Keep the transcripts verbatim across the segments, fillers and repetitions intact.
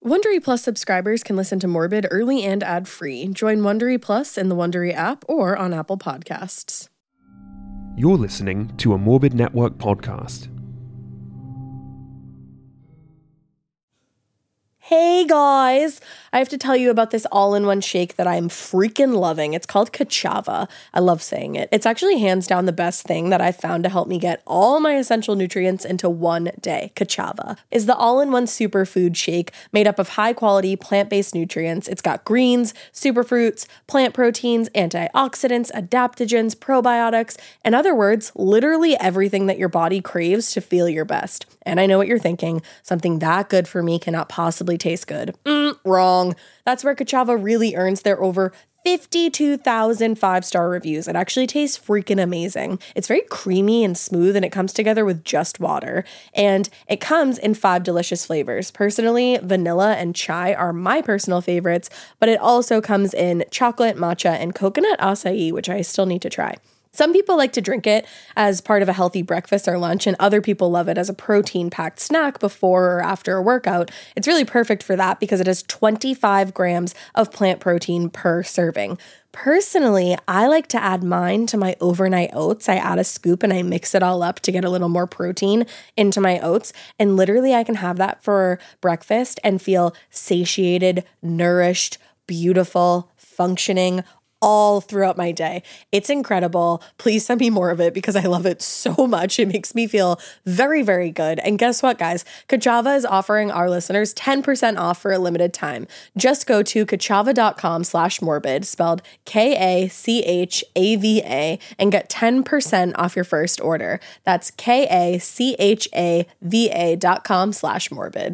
Wondery Plus subscribers can listen to Morbid early and ad-free. Join Wondery Plus in the Wondery app or on Apple Podcasts. You're listening to a Morbid Network podcast. Hey guys! I have to tell you about this all-in-one shake that I'm freaking loving. It's called Ka'Chava. I love saying it. It's actually hands down the best thing that I've found to help me get all my essential nutrients into one day. Ka'Chava is the all-in-one superfood shake made up of high-quality plant-based nutrients. It's got greens, superfruits, plant proteins, antioxidants, adaptogens, probiotics, in other words, literally everything that your body craves to feel your best. And I know what you're thinking. Something that good for me cannot possibly taste good. Mm, wrong. That's where Ka'Chava really earns their over fifty-two thousand five-star reviews. It actually tastes freaking amazing. It's very creamy and smooth, and it comes together with just water. And it comes in five delicious flavors. Personally, vanilla and chai are my personal favorites, but it also comes in chocolate, matcha, and coconut acai, which I still need to try. Some people like to drink it as part of a healthy breakfast or lunch, and other people love it as a protein-packed snack before or after a workout. It's really perfect for that because it has twenty-five grams of plant protein per serving. Personally, I like to add mine to my overnight oats. I add a scoop and I mix it all up to get a little more protein into my oats. And literally I can have that for breakfast and feel satiated, nourished, beautiful, functioning, all throughout my day. It's incredible. Please send me more of it because I love it so much. It makes me feel very, very good. And guess what, guys? Ka'Chava is offering our listeners ten percent off for a limited time. Just go to kachava.com slash morbid, spelled K A C H A V A, and get ten percent off your first order. That's K A C H A V A dot com slash morbid.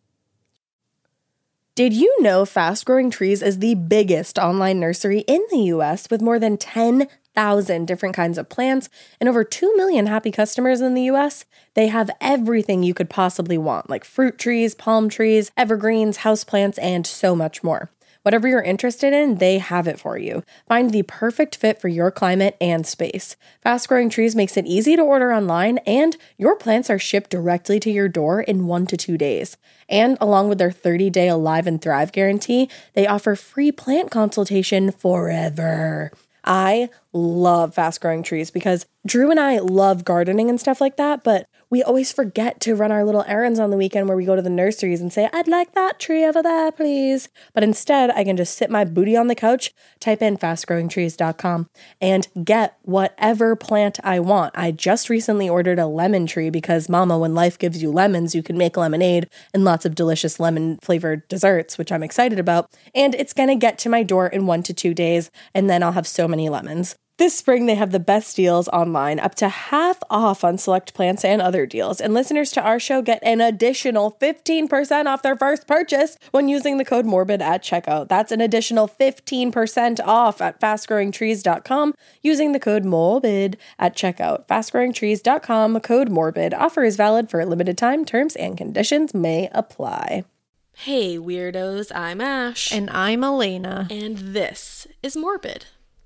Did you know Fast Growing Trees is the biggest online nursery in the U S with more than ten thousand different kinds of plants and over two million happy customers in the U S? They have everything you could possibly want, like fruit trees, palm trees, evergreens, houseplants, and so much more. Whatever you're interested in, they have it for you. Find the perfect fit for your climate and space. Fast Growing Trees makes it easy to order online, and your plants are shipped directly to your door in one to two days. And along with their thirty-day Alive and Thrive guarantee, they offer free plant consultation forever. I love Fast Growing Trees because Drew and I love gardening and stuff like that, but we always forget to run our little errands on the weekend where we go to the nurseries and say, I'd like that tree over there, please. But instead, I can just sit my booty on the couch, type in fast growing trees dot com, and get whatever plant I want. I just recently ordered a lemon tree because, mama, when life gives you lemons, you can make lemonade and lots of delicious lemon-flavored desserts, which I'm excited about. And it's going to get to my door in one to two days, and then I'll have so many lemons. This spring, they have the best deals online, up to half off on select plants and other deals. And listeners to our show get an additional fifteen percent off their first purchase when using the code MORBID at checkout. That's an additional fifteen percent off at fast growing trees dot com using the code MORBID at checkout. fast growing trees dot com, code MORBID. Offer is valid for a limited time. Terms and conditions may apply. Hey, weirdos. I'm Ash. And I'm Elena. And this is Morbid.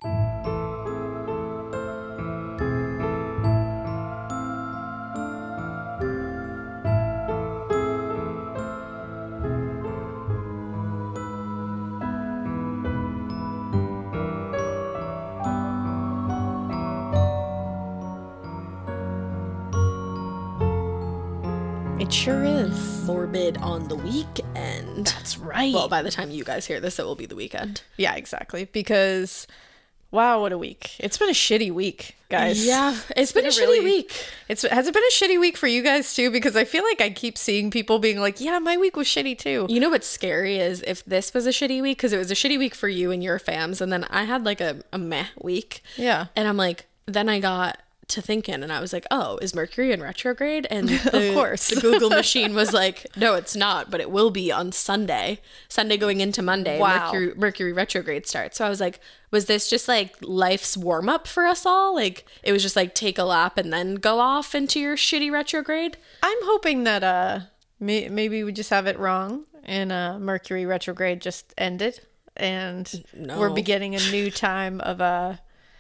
It sure is. Morbid on the weekend. That's right. Well, by the time you guys hear this, it will be the weekend. Yeah, exactly. Because, wow, what a week. It's been a shitty week, guys. Yeah, it's, it's been, been a a really, shitty week. It's Has it been a shitty week for you guys, too? Because I feel like I keep seeing people being like, yeah, my week was shitty, too. You know what's scary is if this was a shitty week, because it was a shitty week for you and your fams, and then I had like a, a meh week. Yeah. And I'm like, then I got to thinking and I was like, oh, is Mercury in retrograde? And the, of course the Google machine was like, no, it's not, but it will be on Sunday Sunday going into Monday. Wow. Mercury, Mercury retrograde starts. So I was like, was this just like life's warm-up for us all? Like it was just like take a lap and then go off into your shitty retrograde? I'm hoping that uh may- maybe we just have it wrong and uh Mercury retrograde just ended and no. we're beginning a new time of uh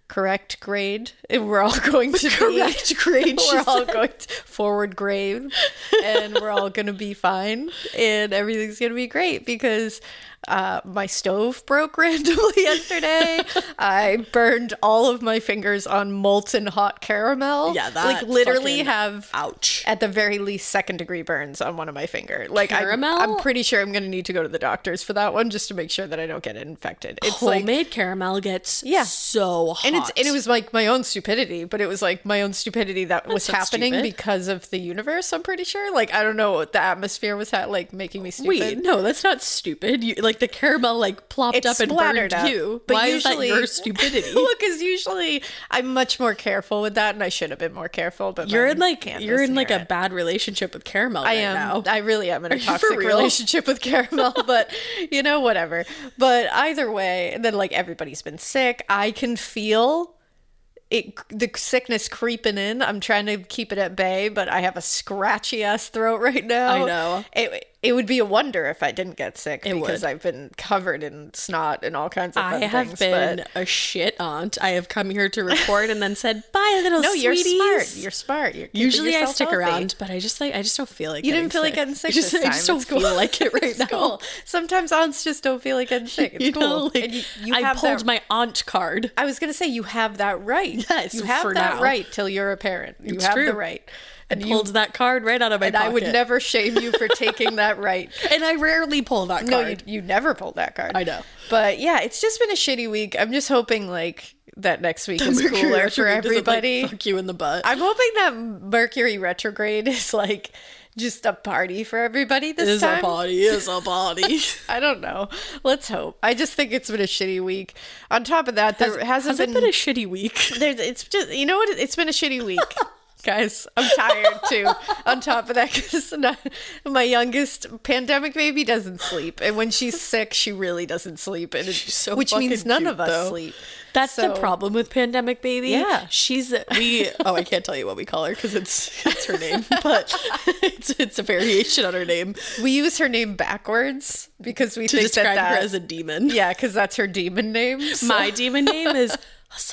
correct grade. And we're all going to Correct be, grade, she We're all said. going to forward grade, and we're all going to be fine, and everything's going to be great because uh, my stove broke randomly yesterday. I burned all of my fingers on molten hot caramel. Yeah, that like literally fucking- have ouch. at the very least second degree burns on one of my finger. Like I'm, Caramel? I'm pretty sure I'm going to need to go to the doctors for that one just to make sure that I don't get infected. It's like Homemade caramel gets Yeah. so hot. and it's and it was like my own stupidity, but it was like my own stupidity that was not happening stupid. because of the universe. I'm pretty sure. Like I don't know what the atmosphere was ha- like making me stupid. Wait, no, that's not stupid. You, like the caramel like plopped It up and splattered burned up, you. but Why usually- is that your stupidity? Well, because usually I'm much more careful with that, and I should have been more careful. But You're my in like hand you're in doesn't like hear a it. bad relationship with caramel I right am. now. I really am in a you for toxic real? relationship with caramel, but you know, whatever. But either way, and then like everybody's been sick. I can feel it, the sickness creeping in. I'm trying to keep it at bay, but I have a scratchy ass throat right now. I know. It, it would be a wonder if I didn't get sick It because would. I've been covered in snot and all kinds of fun I have things. been but a shit aunt. I have come here to record and then said bye, little no, you're sweeties. smart. You're smart. You're keeping Usually I yourself stick healthy. around, but I just like I just don't feel like You getting didn't feel like sick. getting sick I just, this I time. just don't It's cool. feel like it right It's now. cool. Sometimes aunts just don't feel like getting sick. It's You cool. know, like, And you, you I have pulled that, my aunt card. I was gonna say you have that right. Yes, you have for that now. right till you're a parent. You It's have true. the right. And you- pulled that card right out of my and pocket. I would never shame you for taking that right. And I rarely pull that No, card. you, you never pulled that card. I know. But yeah, it's just been a shitty week. I'm just hoping like that next week is Mercury cooler for retrograde doesn't, like, everybody. fuck you in the butt. I'm hoping that Mercury retrograde is like just a party for everybody this Is time. a body, is a body. I don't know. Let's hope. I just think it's been a shitty week. On top of that, there hasn't Has it been, been a shitty week? there's it's just you know what it's been a shitty week. Guys, I'm tired too. On top of that, because my youngest pandemic baby doesn't sleep, and when she's sick, she really doesn't sleep, and it, so which means fucking none cute, of us though. sleep. That's the So- problem with pandemic baby. Yeah. she's we. Oh, I can't tell you what we call her because it's it's her name, but it's it's a variation on her name We use her name backwards because we to think describe that, that her as a demon. yeah, because that's her demon name. so- My demon name is Hussa.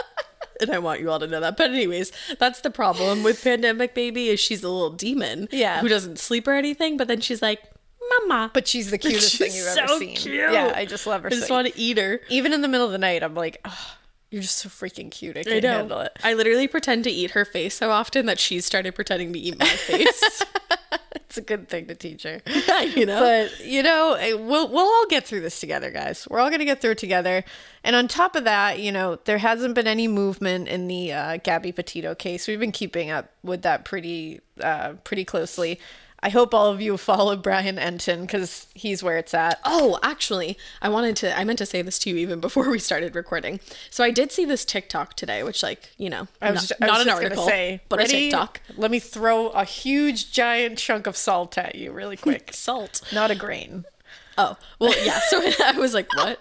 And I want you all to know that. But anyways, that's the problem with pandemic baby is she's a little demon. Yeah. Who doesn't sleep or anything, but then she's like, Mama. but she's the cutest She's thing you've so ever seen. cute. Yeah, I just love her. I just so- want to eat her. Even in the middle of the night, I'm like, oh, you're just so freaking cute. I I can't know. handle it. I literally pretend to eat her face so often that she's started pretending to eat my face. It's a good thing to teach her. you know? But you know, eh, we'll we'll all get through this together, guys. We're all gonna get through it together. And on top of that, you know, there hasn't been any movement in the uh, Gabby Petito case. We've been keeping up with that pretty uh, pretty closely. I hope all of you follow Brian Enton because he's where it's at. Oh, actually, I wanted to, I meant to say this to you even before we started recording. So I did see this TikTok today, which, like, you know, I was, not, ju- I was not an just article, gonna say, but ready? a TikTok. Let me throw a huge giant chunk of salt at you really quick. Salt. Not a grain. Oh, well, yeah. So I was like, what?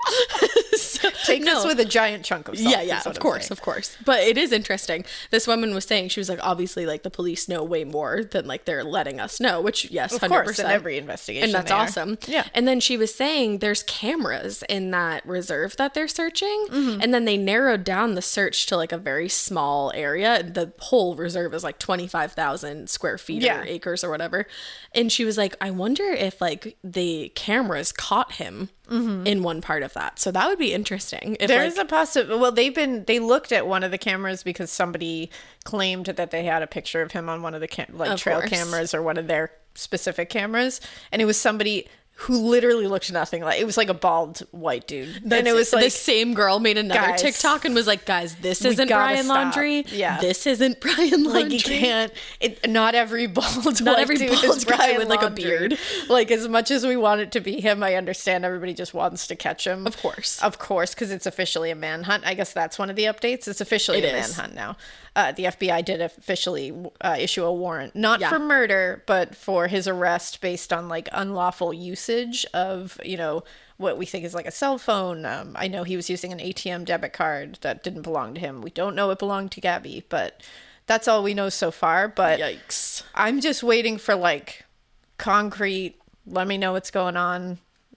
so, Take no. this with a giant chunk of salt. Yeah, yeah, is what of I'm course, saying. of course. But it is interesting. This woman was saying, she was like, obviously, like, the police know way more than, like, they're letting us know, which, yes, Of one hundred course, percent. in every investigation. And that's they are. awesome. Yeah. And then she was saying there's cameras in that reserve that they're searching. Mm-hmm. And then they narrowed down the search to like a very small area. The whole reserve is like twenty-five thousand square feet Yeah. or acres or whatever. And she was like, I wonder if like the cameras caught him in one part of that. So that would be interesting. If There's like, a possible. Well, they've been. They looked at one of the cameras because somebody claimed that they had a picture of him on one of the cam- like Of trail course. cameras or one of their specific cameras, and it was somebody who literally looked nothing like. It was like a bald white dude, and it was like the same girl made another guys, TikTok and was like, guys, this we isn't gotta Brian stop. Laundry. Yeah. This isn't Brian Laundry. like you can't. It, not every bald. Not white every dude bald is guy Brian with, like, a Laundry. beard. Like as much as we want it to be him, I understand everybody just wants to catch him. Of course. Of course, because it's officially a manhunt. I guess that's one of the updates. It's officially It a is. manhunt now. Uh, the F B I did officially uh, issue a warrant, not Yeah. for murder, but for his arrest based on like unlawful usage of, you know, what we think is like a cell phone. Um, I know he was using an A T M debit card that didn't belong to him. We don't know it belonged to Gabby, but that's all we know so far. But Yikes. I'm just waiting for like concrete, let me know what's going on.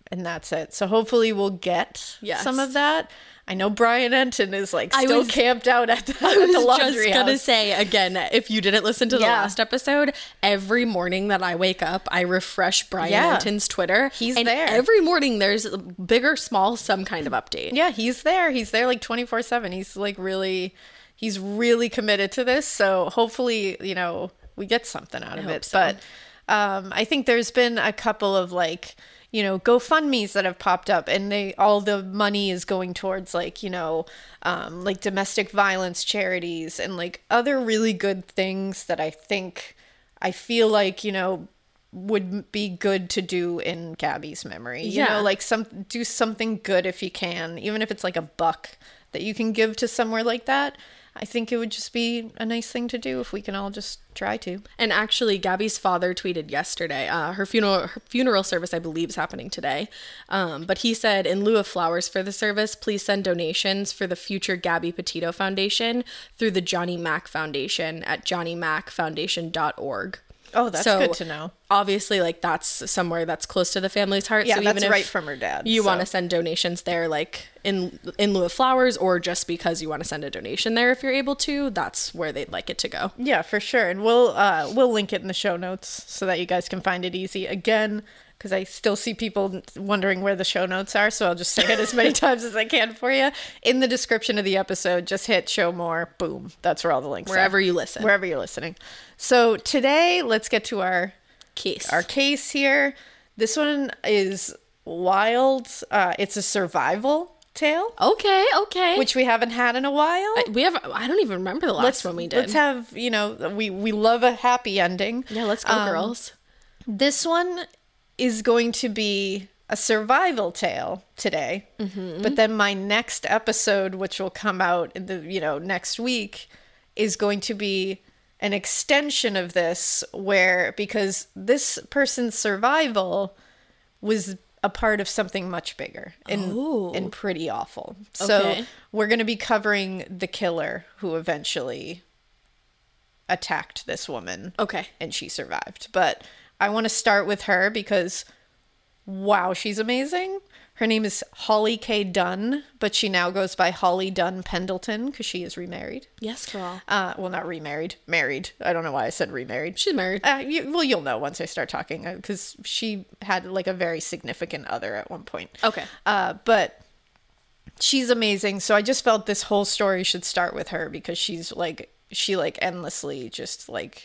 and that's it. So hopefully we'll get Yes. some of that. I know Brian Enton is like I still was- camped out at the, I at the was laundry just gonna house. say again, if you didn't listen to the Yeah. last episode, every morning that I wake up, I refresh Brian Yeah. Enton's Twitter. He's and there. every morning. There's big or small, some kind of update. Yeah, he's there. He's there like twenty-four seven. He's like really, he's really committed to this. So hopefully, you know, we get something out of hope it. so. But um, I think there's been a couple of like, you know, GoFundMes that have popped up, and they all the money is going towards like, you know, um, like domestic violence charities and like other really good things that I think I feel like, you know, would be good to do in Gabby's memory. You Yeah. know, like some do something good if you can, even if it's like a buck that you can give to somewhere like that. I think it would just be a nice thing to do if we can all just try to. And actually, Gabby's father tweeted yesterday. Uh, her funeral her funeral service, I believe, is happening today. Um, but he said, in lieu of flowers for the service, please send donations for the future Gabby Petito Foundation through the Johnny Mack Foundation at johnny mack foundation dot org. Oh, that's So, good to know. Obviously, like that's somewhere that's close to the family's heart. Yeah, so that's even if right from her dad. you so. want to send donations there, like in in lieu of flowers, or just because you want to send a donation there, if you're able to, that's where they'd like it to go. Yeah, for sure. And we'll uh, we'll link it in the show notes so that you guys can find it easy. Again, because I still see people wondering where the show notes are, so I'll just say it as many times as I can for you. In the description of the episode, just hit show more. Boom. That's where all the links Wherever are. you listen. Wherever you're listening. So today, let's get to our Case. our case here. This one is wild. Uh, it's a survival tale, Okay, okay. which we haven't had in a while. I, we have. I don't even remember the last let's one we did. Let's have, you know, we we love a happy ending. yeah, let's go, Um, girls. This one is going to be a survival tale today. Mm-hmm. But then my next episode, which will come out in the, you know, next week, is going to be an extension of this, where because this person's survival was a part of something much bigger and Oh. and pretty awful. So Okay. we're going to be covering the killer who eventually attacked this woman. Okay. And she survived. But I want to start with her because, wow, she's amazing. Her name is Holly K. Dunn, but she now goes by Holly Dunn Pendleton because she is remarried. Yes, girl. Uh, well, not remarried, married. I don't know why I said remarried. She's married. Uh, you, well, you'll know once I start talking because she had like a very significant other at one point. Okay. Uh, but she's amazing. So I just felt this whole story should start with her because she's like, she like endlessly just like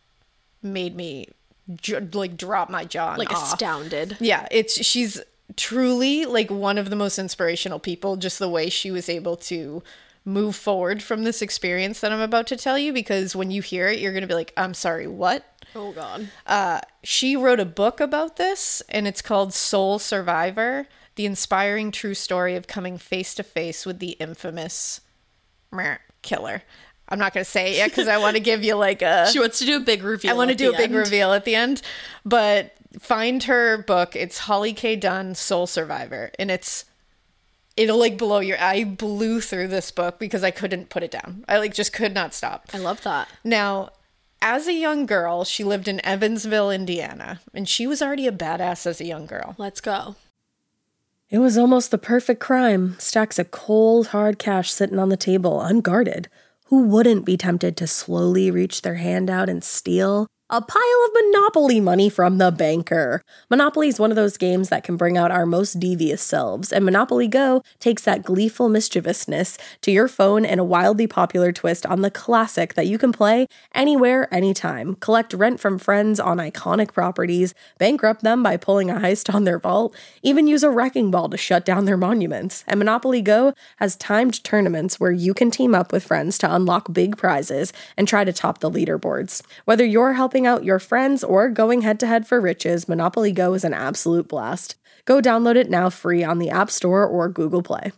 made me j- like drop my jaw in Like awe. astounded. Yeah, it's she's truly like one of the most inspirational people, just the way she was able to move forward from this experience that I'm about to tell you, because when you hear it, you're going to be like, I'm sorry, what? Oh God. Uh, she wrote a book about this, and it's called Soul Survivor, the inspiring true story of coming face to face with the infamous meh, killer. I'm not going to say it yet because I want to give you like a... She wants to do a big reveal. I want to at do a the big end. reveal at the end, but find her book. It's Holly K. Dunn, Soul Survivor, and it's it'll like blow your. I blew through this book because I couldn't put it down. I like just could not stop. I love that. Now, as a young girl, she lived in Evansville, Indiana, and she was already a badass as a young girl. Let's go. It was almost the perfect crime. Stacks of cold, hard cash sitting on the table, unguarded. Who wouldn't be tempted to slowly reach their hand out and steal? A pile of Monopoly money from the banker. Monopoly is one of those games that can bring out our most devious selves, and Monopoly Go takes that gleeful mischievousness to your phone in a wildly popular twist on the classic that you can play anywhere, anytime. Collect rent from friends on iconic properties, bankrupt them by pulling a heist on their vault, even use a wrecking ball to shut down their monuments. And Monopoly Go has timed tournaments where you can team up with friends to unlock big prizes and try to top the leaderboards. Whether you're helping out your friends or going head-to-head for riches, Monopoly Go is an absolute blast. Go download it now free on the App Store or Google Play.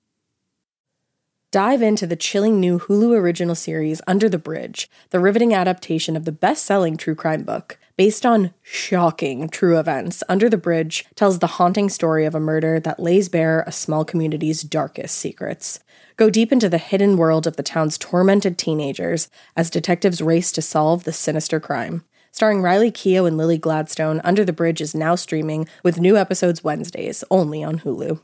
Dive into the chilling new Hulu original series Under the Bridge, the riveting adaptation of the best-selling true crime book. Based on shocking true events, Under the Bridge tells the haunting story of a murder that lays bare a small community's darkest secrets. Go deep into the hidden world of the town's tormented teenagers as detectives race to solve the sinister crime. Starring Riley Keough and Lily Gladstone, Under the Bridge is now streaming with new episodes Wednesdays, only on Hulu.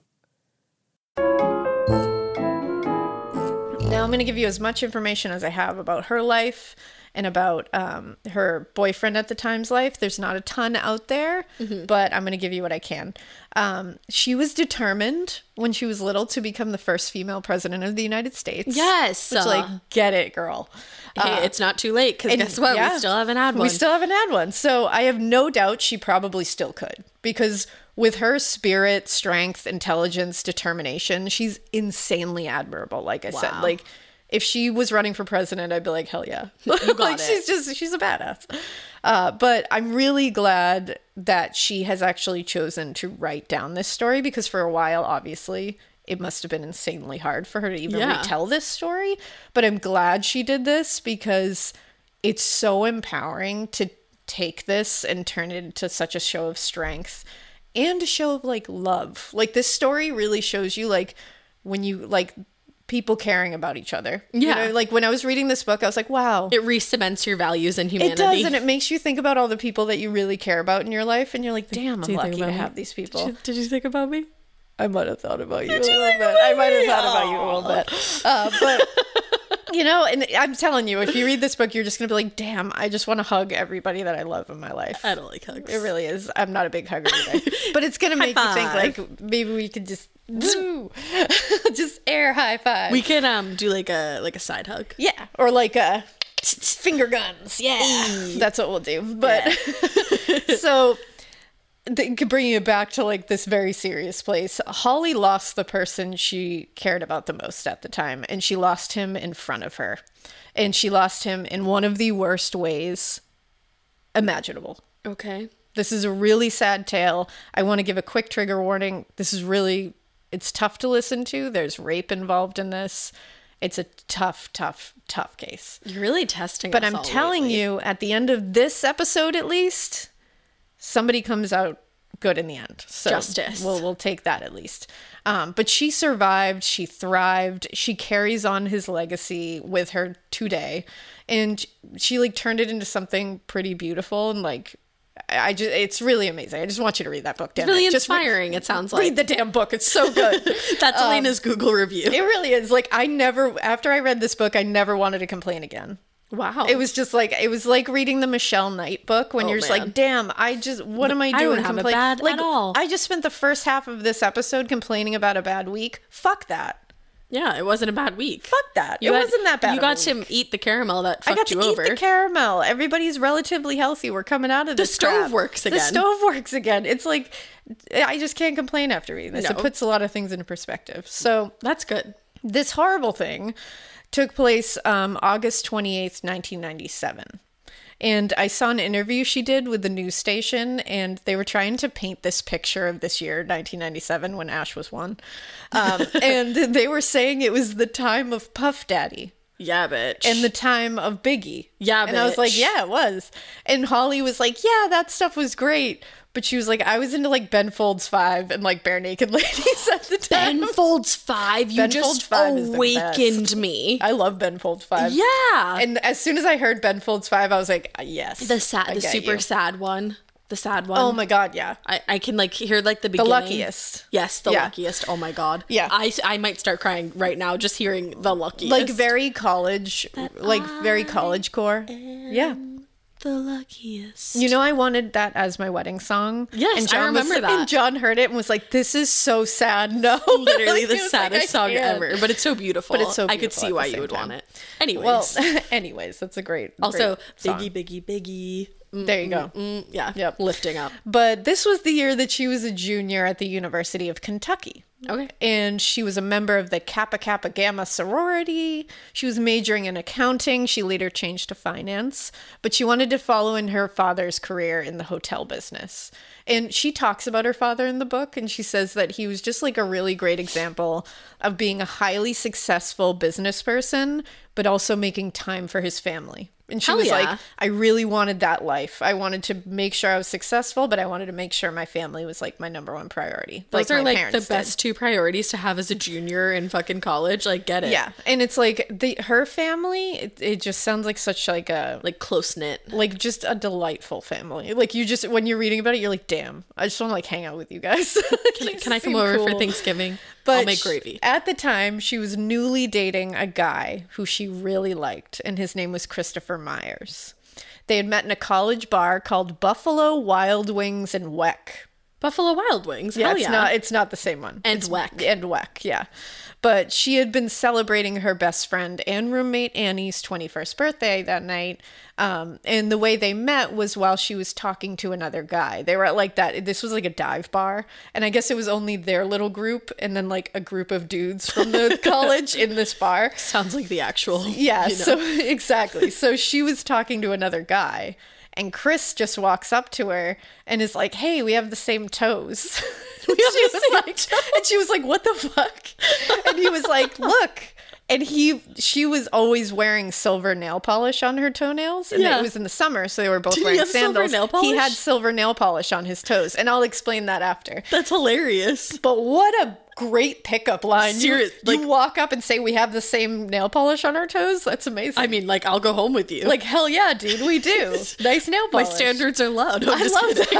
Now I'm going to give you as much information as I have about her life and about um, her boyfriend at the time's life. There's not a ton out there, mm-hmm. but I'm going to give you what I can. Um, she was determined when she was little to become the first female president of the United States. Yes. Which, like, get it, girl. Hey, uh, it's not too late, because guess what? Yeah, we still haven't had one. We still haven't had one. So I have no doubt she probably still could, because with her spirit, strength, intelligence, determination, she's insanely admirable. Like I wow. said, like, if she was running for president, I'd be like, hell yeah. You got like, it. She's just, she's a badass. Uh, but I'm really glad that she has actually chosen to write down this story, because for a while, obviously, it must have been insanely hard for her to even yeah. retell this story. But I'm glad she did this, because it's so empowering to take this and turn it into such a show of strength and a show of, like, love. Like, this story really shows you, like, when you, like, people caring about each other. Yeah. You know, like, when I was reading this book, I was like, wow. It re-cements your values and humanity. It does, and it makes you think about all the people that you really care about in your life, and you're like, damn, I'm lucky to me? have these people. Did you, did you think about me? I might have thought about you did a you little bit. I might have thought about you a little bit. Uh, but, you know, and I'm telling you, if you read this book, you're just going to be like, damn, I just want to hug everybody that I love in my life. I don't like hugs. It really is. I'm not a big hugger either. But it's going to make you think, like, maybe we could just... Woo. Just air high five. We can um do like a like a side hug. Yeah, or like a finger guns. Yeah, that's what we'll do. But yeah. So they could bring you back to like this very serious place. Holly lost the person she cared about the most at the time, and she lost him in front of her, and she lost him in one of the worst ways imaginable. Okay, this is a really sad tale. I want to give a quick trigger warning. This is really It's tough to listen to. There's rape involved in this. It's a tough, tough, tough case. You're really testing But us I'm all telling lately. you, at the end of this episode, at least, somebody comes out good in the end. So Justice. We'll, we'll take that at least. Um, but she survived. She thrived. She carries on his legacy with her today. And she, like, turned it into something pretty beautiful and, like, I just, it's really amazing. I just want you to read that book. Damn it's really it. inspiring. Just re- it sounds like read the damn book. It's so good. That's um, Elena's Google review. It really is. Like, I never, after I read this book, I never wanted to complain again. Wow. It was just like, it was like reading the Michelle Knight book when oh, you're just man. like, damn, I just, what am I doing? I don't have Compla- it bad like, at all. I just spent the first half of this episode complaining about a bad week. Fuck that. Yeah, it wasn't a bad week. Fuck that. You it had, wasn't that bad. You got to eat the caramel that fucked I got to you eat over. the caramel. Everybody's relatively healthy. We're coming out of the this. The stove crap. works again. The stove works again. It's like, I just can't complain after reading this. No. It puts a lot of things into perspective. So that's good. This horrible thing took place um, August twenty-eighth, nineteen ninety-seven. And I saw an interview she did with the news station, and they were trying to paint this picture of this year, nineteen ninety-seven, when Ash was one. Um, and they were saying it was the time of Puff Daddy. Yeah, bitch. And the time of Biggie. Yeah, bitch. And I was like, yeah, it was. And Holly was like, yeah, that stuff was great. But she was like, I was into like Ben Folds five and like Bare Naked Ladies at the time. Ben Folds five? You Ben just Folds five awakened me. I love Ben Folds five. Yeah. And as soon as I heard Ben Folds five, I was like, yes. The sad, the super you. sad one. The sad one. Oh my God, yeah. I, I can like hear like the beginning. The luckiest. Yes, the yeah. luckiest. Oh my God. Yeah. I, I might start crying right now just hearing the luckiest. Like very college, that like very college core. Yeah. The luckiest. You know, I wanted that as my wedding song. Yes, and John I remember was, that. And John heard it and was like, this is so sad. No. Literally like, the saddest like, song ever. But it's so beautiful. But it's so beautiful. I could see why you would time. want it. Anyways. Well, anyways, that's a great Also, great song. Biggie, Biggie, Biggie. Mm, there you go. Mm, mm, yeah. Yep. Lifting up. But this was the year that she was a junior at the University of Kentucky. Okay. And she was a member of the Kappa Kappa Gamma sorority. She was majoring in accounting. She later changed to finance, but she wanted to follow in her father's career in the hotel business. And she talks about her father in the book, and she says that he was just like a really great example of being a highly successful business person, but also making time for his family. And she Hell was yeah. like, I really wanted that life. I wanted to make sure I was successful, but I wanted to make sure my family was like my number one priority. Those like are my like the parents best did. two priorities to have as a junior in fucking college. Like, get it. Yeah. And it's like the her family, it, it just sounds like such like a Like close knit. like just a delightful family. Like you just when you're reading about it, you're like, damn, I just want to like hang out with you guys. Can, I- can I come over for Thanksgiving? But I'll make sh- gravy. At the time, she was newly dating a guy who she really liked, and his name was Christopher Myers. They had met in a college bar called Buffalo Wild Wings and Weck. Buffalo Wild Wings. Yeah, Hell it's yeah. not it's not the same one. And It's- Weck. And Weck, yeah. But she had been celebrating her best friend and roommate Annie's twenty-first birthday that night. Um, and the way they met was while she was talking to another guy. They were at like that. This was like a dive bar. And I guess it was only their little group and then like a group of dudes from the college in this bar. Sounds like the actual. Yeah, you know. so exactly. So she was talking to another guy. And Chris just walks up to her and is like, hey, we have the same toes. We have she was like, and she was like, what the fuck? And he was like, look. And he, she was always wearing silver nail polish on her toenails. And Yeah. it was in the summer, so they were both Did he wearing have silver sandals. nail He had polish? silver nail polish on his toes. And I'll explain that after. That's hilarious. But what a great pickup line. You, Serious- you like- walk up and say, we have the same nail polish on our toes? That's amazing. I mean, like, I'll go home with you. Like, hell yeah, dude, we do. Nice nail my polish. standards are low. No, I'm I just love kidding.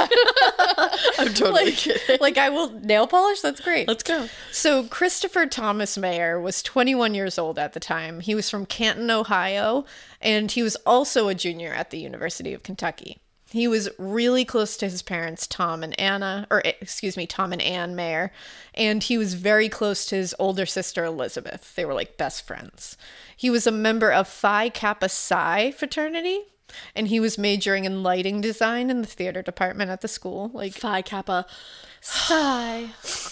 that. I'm totally like, kidding. like, I will nail polish. That's great. Let's go. So Christopher Thomas Mayer was twenty-one years old at the time. He was from Canton, Ohio, and he was also a junior at the University of Kentucky. He was really close to his parents, Tom and Anna, or excuse me, Tom and Ann Mayer, and he was very close to his older sister, Elizabeth. They were like best friends. He was a member of Phi Kappa Psi fraternity, and he was majoring in lighting design in the theater department at the school. Like Phi Kappa. Psi.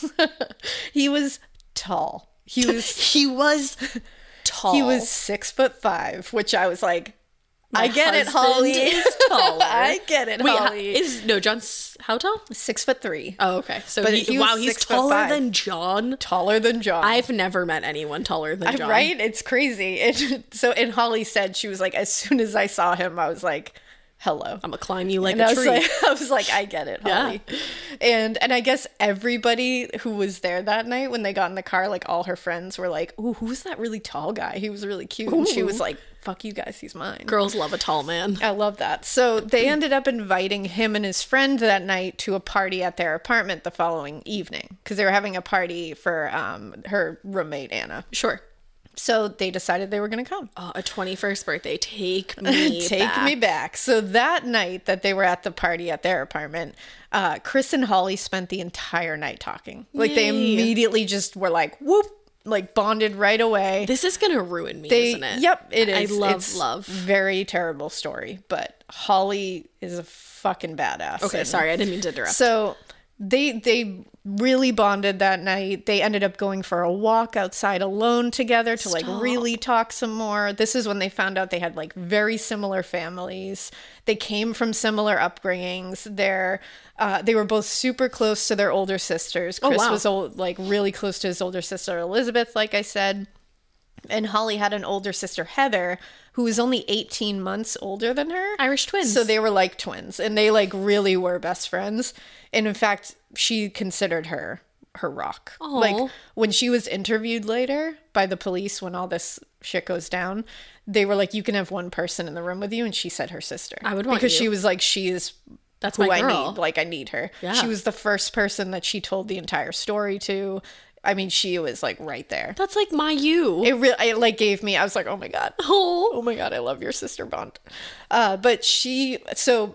He was tall. He was He was tall. he was six foot five, which I was like, My I get it, husband Holly. is taller. I get it, Wait, Holly. how, is no John's how tall? Six foot three. Oh, okay. So But he, he was wow, he's six foot taller five. than John. Taller than John. I've never met anyone taller than I- John. right? It's crazy. It, so, and Holly said, she was like, as soon as I saw him, I was like, hello. I'm gonna climb you like And a I was tree. like, I was like, I get it, Yeah. Holly. And and I guess everybody who was there that night when they got in the car, like all her friends were like, "Ooh, who's that really tall guy? He was really cute." And she was like, "Fuck you guys, he's mine." Girls love a tall man. I love that. So they ended up inviting him and his friend that night to a party at their apartment the following evening because they were having a party for um, her roommate Anna. Sure. So they decided they were going to come. Oh, a twenty-first birthday. Take me Take back. me back. So that night that they were at the party at their apartment, uh, Chris and Holly spent the entire night talking. Like they Yay. immediately just were like, whoop, like bonded right away. This is gonna ruin me, They, isn't it? Yep, it is. I love It's love. Very terrible story, but Holly is a fucking badass. Okay, And sorry, I didn't mean to interrupt. So they they really bonded that night. They ended up going for a walk outside alone together to like Stop. really talk some more. This is when they found out they had like very similar families. They came from similar upbringings. They're uh, they were both super close to their older sisters. Chris wow. was old, like really close to his older sister Elizabeth, like I said. And Holly had an older sister, Heather, who was only eighteen months older than her. Irish twins. So they were like twins, and they like really were best friends. And in fact, she considered her her rock. Aw. Like when she was interviewed later by the police when all this shit goes down, they were like, you can have one person in the room with you, and she said her sister. I would want because you. she was like, she is That's who my I girl. need. Like I need her. Yeah. She was the first person that she told the entire story to. I mean, she was like right there. That's like my you. It really, it like gave me, I was like, oh my God. oh. Oh my God, I love your sister bond. Uh, but she, so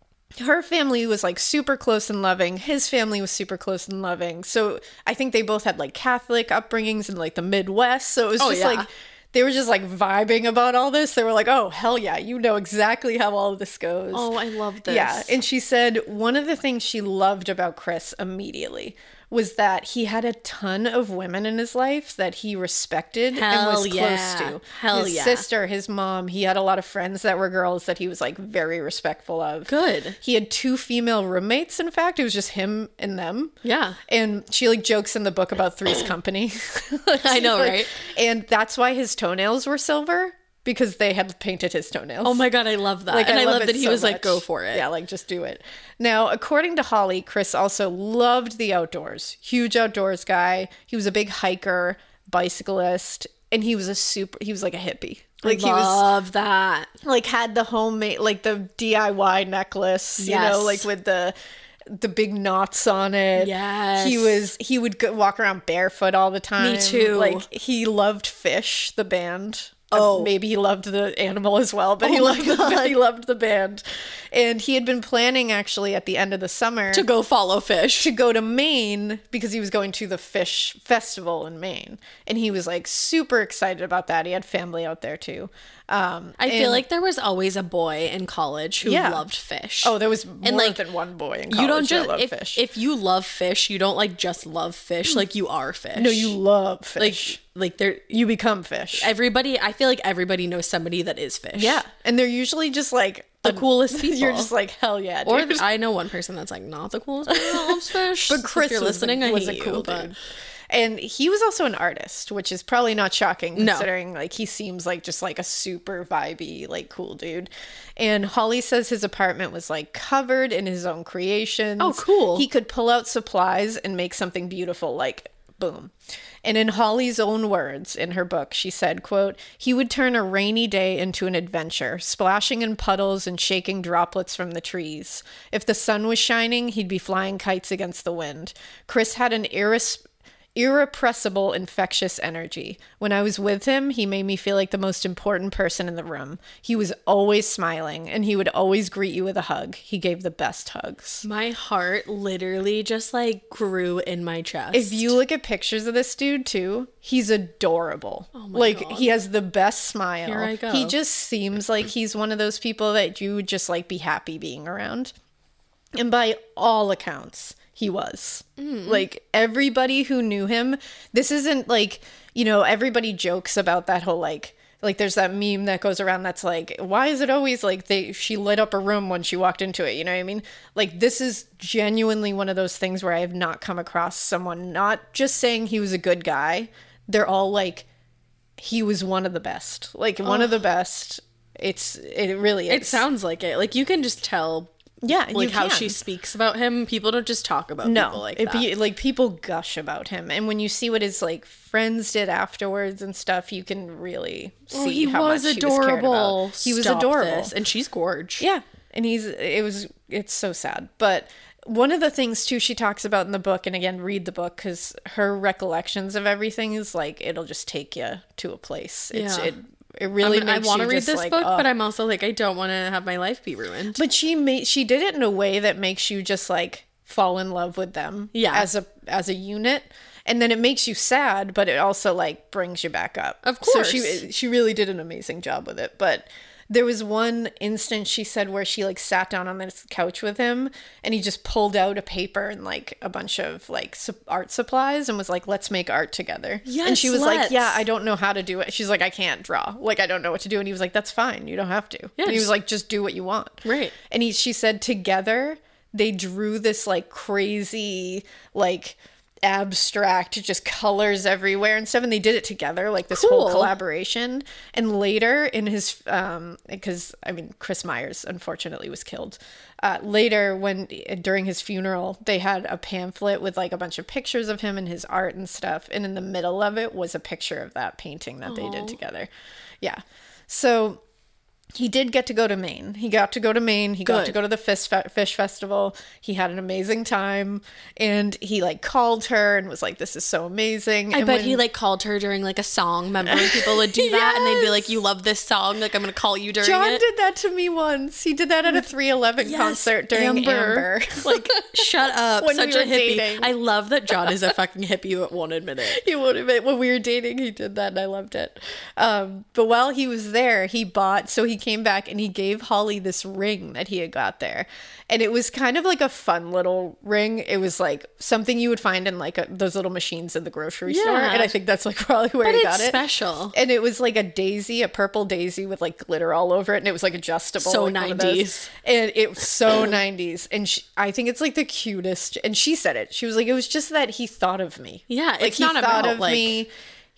her family was like super close and loving. His family was super close and loving. So I think they both had like Catholic upbringings in like the Midwest. So it was Oh, just yeah. like, they were just like vibing about all this. They were like, oh, hell yeah, you know exactly how all of this goes. Oh, I love this. Yeah. And she said one of the things she loved about Chris immediately was that he had a ton of women in his life that he respected and Hell was yeah. close to. Hell his yeah. sister, his mom, he had a lot of friends that were girls that he was like very respectful of. Good. He had two female roommates, in fact. It was just him and them. Yeah. And she like jokes in the book about Three's Company. I know, Like- right? And that's why his toenails were silver. because they had painted his toenails. Oh my God, I love that. And I, love, that he so was like, much. go for it. Yeah, like just do it. Now, according to Holly, Chris also loved the outdoors. Huge outdoors guy. He was a big hiker, bicyclist, and he was a super, he was like a hippie. Like I love he was that. like had the homemade, like the D I Y necklace, you Yes. know, like with the the big knots on it. Yes. He was he would go, walk around barefoot all the time. Me too. Like he loved Fish, the band. Oh. Uh, maybe he loved the animal as well, but Oh he my loved the, God. he loved the band. And he had been planning actually at the end of the summer To go follow Fish. to go to Maine because he was going to the Fish Festival in Maine. And he was like super excited about that. He had family out there too. Um, I feel and- like there was always a boy in college who Yeah. loved fish. Oh, there was more like, than one boy in college you don't that just loved if, fish. if you love fish, you don't like just love fish, like you are fish. no, you love like fish. like there you become fish. everybody I feel like everybody knows somebody that is fish. Yeah. And they're usually just like The coolest people. You're just like, hell yeah, Or dude. I know one person that's like not the coolest person that loves fish. But Chris if you're was, listening, a, I was hate a cool you, but dude. And he was also an artist, which is probably not shocking No. considering like he seems like just like a super vibey, like cool dude. And Holly says his apartment was like covered in his own creations. Oh, cool. He could pull out supplies and make something beautiful, like boom. And in Holly's own words in her book, she said, quote, he would turn a rainy day into an adventure, splashing in puddles and shaking droplets from the trees. If the sun was shining, he'd be flying kites against the wind. Chris had an irres- irrepressible, infectious energy. When I was with him, he made me feel like the most important person in the room. He was always smiling, and he would always greet you with a hug. He gave the best hugs. my heart literally just like grew in my chest. If you look at pictures of this dude too, he's adorable. Oh my like God. he has the best smile. Here I go. He just seems like he's one of those people that you would just like be happy being around. And by all accounts, he was. Mm. Like everybody who knew him, this isn't like, you know, everybody jokes about that whole like like there's that meme that goes around that's like, why is it always like they she lit up a room when she walked into it, you know what I mean? Like this is genuinely one of those things where I have not come across someone not just saying he was a good guy. They're all like he was one of the best. Like one of the best. It's it really is. it sounds like it. Like you can just tell yeah, like you how can. she speaks about him. People don't just talk about no, people like it that. be like people gush about him, and when you see what his like friends did afterwards and stuff, you can really see oh, he how was much he was cared adorable. about. He was Stop adorable, this. And she's gorge. yeah, and he's it was it's so sad, but. One of the things too she talks about in the book, and again, read the book because her recollections of everything is like it'll just take you to a place. It's Yeah. it it really I, mean, I makes want to you read just this like, book, oh. but I'm also like I don't want to have my life be ruined. But she made she did it in a way that makes you just like fall in love with them, Yeah. as a as a unit, and then it makes you sad, but it also like brings you back up. Of So course. she she really did an amazing job with it. But there was one instance she said where she like sat down on this couch with him, and he just pulled out a paper and like a bunch of like su- art supplies and was like, "Let's make art together." and Yes, she was like, let's. "Yeah, I don't know how to do it." She's like, "I can't draw. Like I don't know what to do." And he was like, "That's fine. You don't have to." Yeah, and he was just- like, "Just do what you want." Right. And he, she said together they drew this like crazy, like abstract, just colors everywhere and stuff. And they did it together, like this whole Cool. collaboration. And later in his, um, because I mean, Chris Myers unfortunately was killed. Uh, later when, during his funeral, they had a pamphlet with like a bunch of pictures of him and his art and stuff. And in the middle of it was a picture of that painting that they did together. Yeah. So he did get to go to Maine. He got to go to Maine. He got Good. to go to the fish, fe- fish festival. He had an amazing time. And he like called her and was like, this is so amazing. I and bet when- he like called her during like a song. Remember when people would do that and they'd be like, "You love this song? Like I'm gonna call you during John it." did that to me once. He did that at a three eleven Yes, concert during Amber. like, shut up. When Such we a were hippie. dating. I love that John is a fucking hippie who won't admit it. He would admit when we were dating, he did that and I loved it. Um, but while he was there, he bought, so he came back and he gave Holly this ring that he had got there. And it was kind of like a fun little ring. It was like something you would find in like a, those little machines in the grocery store. Yeah. And I think that's like probably where But he it's got it. special. And it was like a daisy, a purple daisy with like glitter all over it. And it was like adjustable. So like one of those. nineties. And it was so nineties. And she, I think it's like the cutest. And she said it. She was like, it was just that he thought of me. Yeah, Like it's he not thought about, of like- me.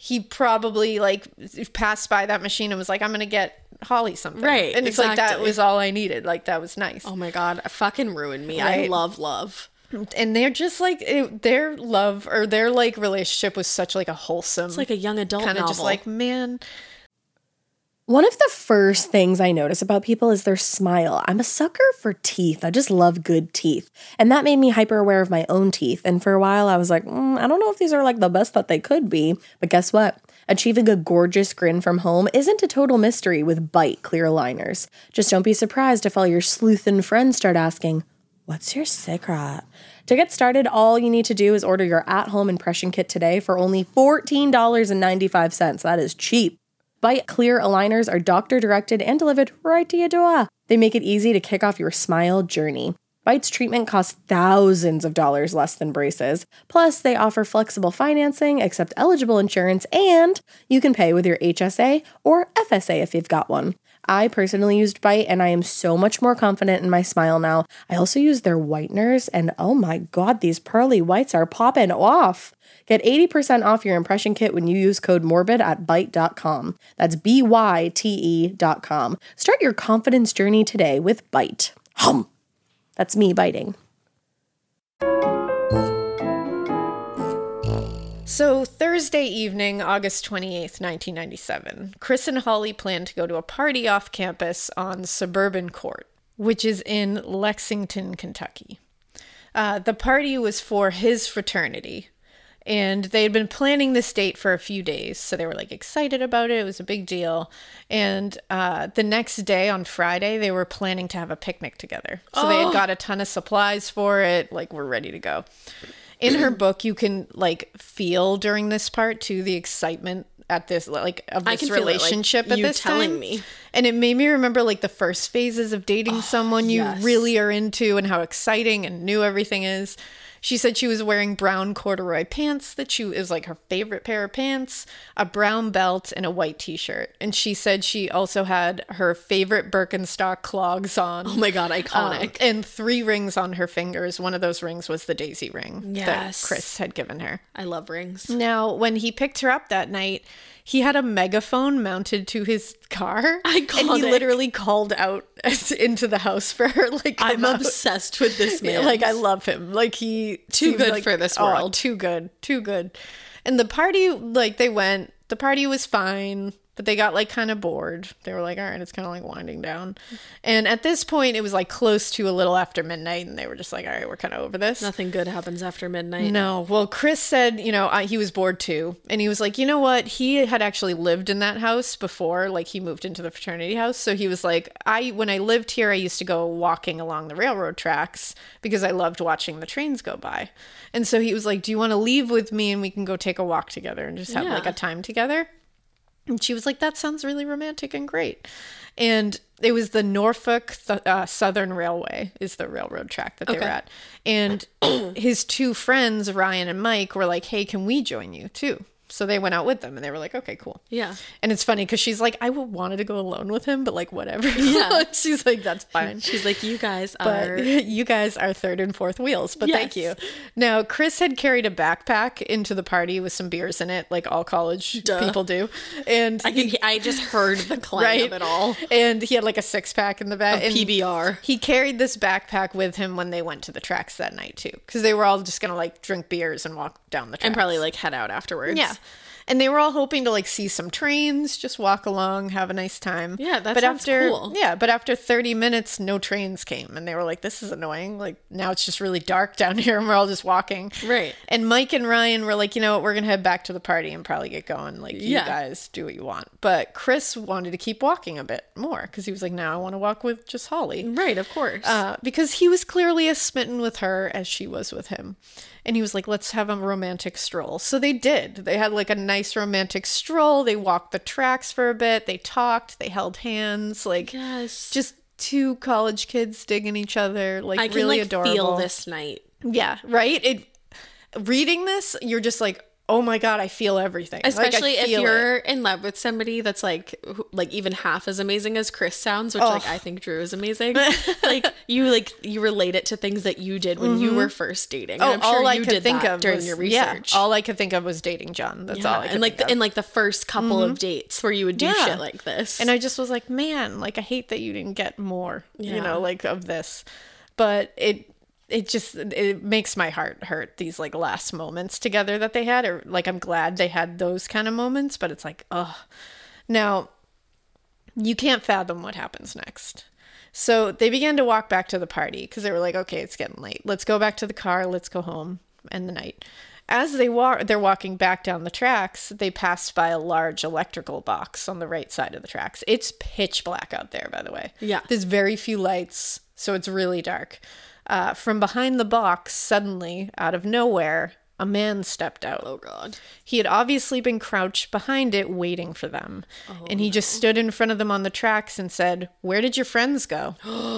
he probably like passed by that machine and was like, I'm gonna get Holly something. Right, And it's like, that exactly. was all I needed. Like, that was nice. Oh my God, fucking ruined me. I Right. love love. And they're just like, it, their love or their like relationship was such like a wholesome, It's like a young adult kind of novel. just like, man. One of the first things I notice about people is their smile. I'm a sucker for teeth. I just love good teeth. And that made me hyper aware of my own teeth. And for a while, I was like, mm, I don't know if these are like the best that they could be. But guess what? Achieving a gorgeous grin from home isn't a total mystery with Bite clear aligners. Just don't be surprised if all your sleuthin' friends start asking, what's your secret? To get started, all you need to do is order your at-home impression kit today for only fourteen dollars and ninety-five cents. That is cheap. Bite clear aligners are doctor-directed and delivered right to your door. They make it easy to kick off your smile journey. Bite's treatment costs thousands of dollars less than braces. Plus, they offer flexible financing, accept eligible insurance, and you can pay with your H S A or F S A if you've got one. I personally used Bite, and I am so much more confident in my smile now. I also use their whiteners, and oh my God, these pearly whites are popping off. Get eighty percent off your impression kit when you use code MORBID at Byte dot com. That's B Y T E dot com. Start your confidence journey today with Bite. Hum! That's me biting. So Thursday evening, August twenty-eighth, nineteen ninety-seven, Chris and Holly planned to go to a party off campus on Suburban Court, which is in Lexington, Kentucky. Uh, the party was for his fraternity, and they had been planning this date for a few days, so they were like excited about it. It was a big deal. And uh, the next day on Friday, they were planning to have a picnic together. So oh. they had got a ton of supplies for it, like we're ready to go. In her book, you can like feel during this part too the excitement at this like of this relationship like at this telling time. Me. And it made me remember like the first phases of dating oh, someone you yes. really are into and how exciting and new everything is. She said she was wearing brown corduroy pants that she it was like her favorite pair of pants, a brown belt, and a white t-shirt. And she said she also had her favorite Birkenstock clogs on. Oh my God, iconic. Um, and three rings on her fingers. One of those rings was the daisy ring yes. that Chris had given her. I love rings. Now, when he picked her up that night, he had a megaphone mounted to his car. Iconic. And he literally called out into the house for her. Like, I'm out. obsessed with this man. Like, I love him. Like, he too good like, for this oh, world. Too good. Too good. And the party, like, they went. The party was fine. But they got like kind of bored. They were like, all right, it's kind of like winding down. And at this point, it was like close to a little after midnight. And they were just like, all right, we're kind of over this. Nothing good happens after midnight. No. Well, Chris said, you know, I, he was bored too. And he was like, you know what? He had actually lived in that house before. Like he moved into the fraternity house. So he was like, I when I lived here, I used to go walking along the railroad tracks because I loved watching the trains go by. And so he was like, do you want to leave with me and we can go take a walk together and just have Yeah. like a time together? And she was like, that sounds really romantic and great. And it was the Norfolk th- uh, Southern Railway is the railroad track that they Okay. were at. And his two friends, Ryan and Mike, were like, hey, can we join you too? So they went out with them and they were like, okay, cool. Yeah. And it's funny because she's like, I wanted to go alone with him, but like, whatever. Yeah. She's like, that's fine. She's like, you guys But are... you guys are third and fourth wheels, but thank you. Yes. Now, Chris had carried a backpack into the party with some beers in it, like all college Duh. people do. And I, can, I just heard the clang right? of it all. And he had like a six pack in the back. A P B R. He carried this backpack with him when they went to the tracks that night too, because they were all just gonna like drink beers and walk down the tracks And probably like head out afterwards. yeah. And they were all hoping to like see some trains, just walk along, have a nice time. Yeah, that but sounds after, cool. Yeah, but after thirty minutes, no trains came. And they were like, this is annoying. Like, now it's just really dark down here and we're all just walking. Right. And Mike and Ryan were like, you know what, we're going to head back to the party and probably get going. Like, you Yeah. guys do what you want. But Chris wanted to keep walking a bit more because he was like, now I want to walk with just Holly. Right, of course. Uh, because he was clearly as smitten with her as she was with him. And he was like, let's have a romantic stroll. So they did. They had like a nice romantic stroll. They walked the tracks for a bit. They talked. They held hands. Like, yes. just two college kids digging each other. Like, I can really like adorable. feel this night. Yeah, right? It. Reading this, you're just like, oh my God, I feel everything. Especially like, I if feel you're it. in love with somebody that's like, who- like even half as amazing as Chris sounds, which Oh. like I think Drew is amazing. Like you like you relate it to things that you did when you were first dating. And Oh, I'm sure all I you could did think that of during was, your yeah, research. all I could think of was dating John. That's Yeah, all I could and like think the, of. in like the first couple of dates where you would do Yeah. shit like this. And I just was like, man, like I hate that you didn't get more, Yeah. you know, like of this. But it it just it makes my heart hurt, these like last moments together that they had. Or like I'm glad they had those kind of moments, but it's like, oh. Now, you can't fathom what happens next. So they began to walk back to the party because they were like, okay, it's getting late. Let's go back to the car. Let's go home, end the night. As they walk, they're walking back down the tracks, they passed by a large electrical box on the right side of the tracks. It's pitch black out there, by the way. Yeah. There's very few lights, so it's really dark. Uh, from behind the box, suddenly, out of nowhere, a man stepped out. oh God. He had obviously been crouched behind it waiting for them. and he just stood in front of them on the tracks and said, "Where did your friends go?"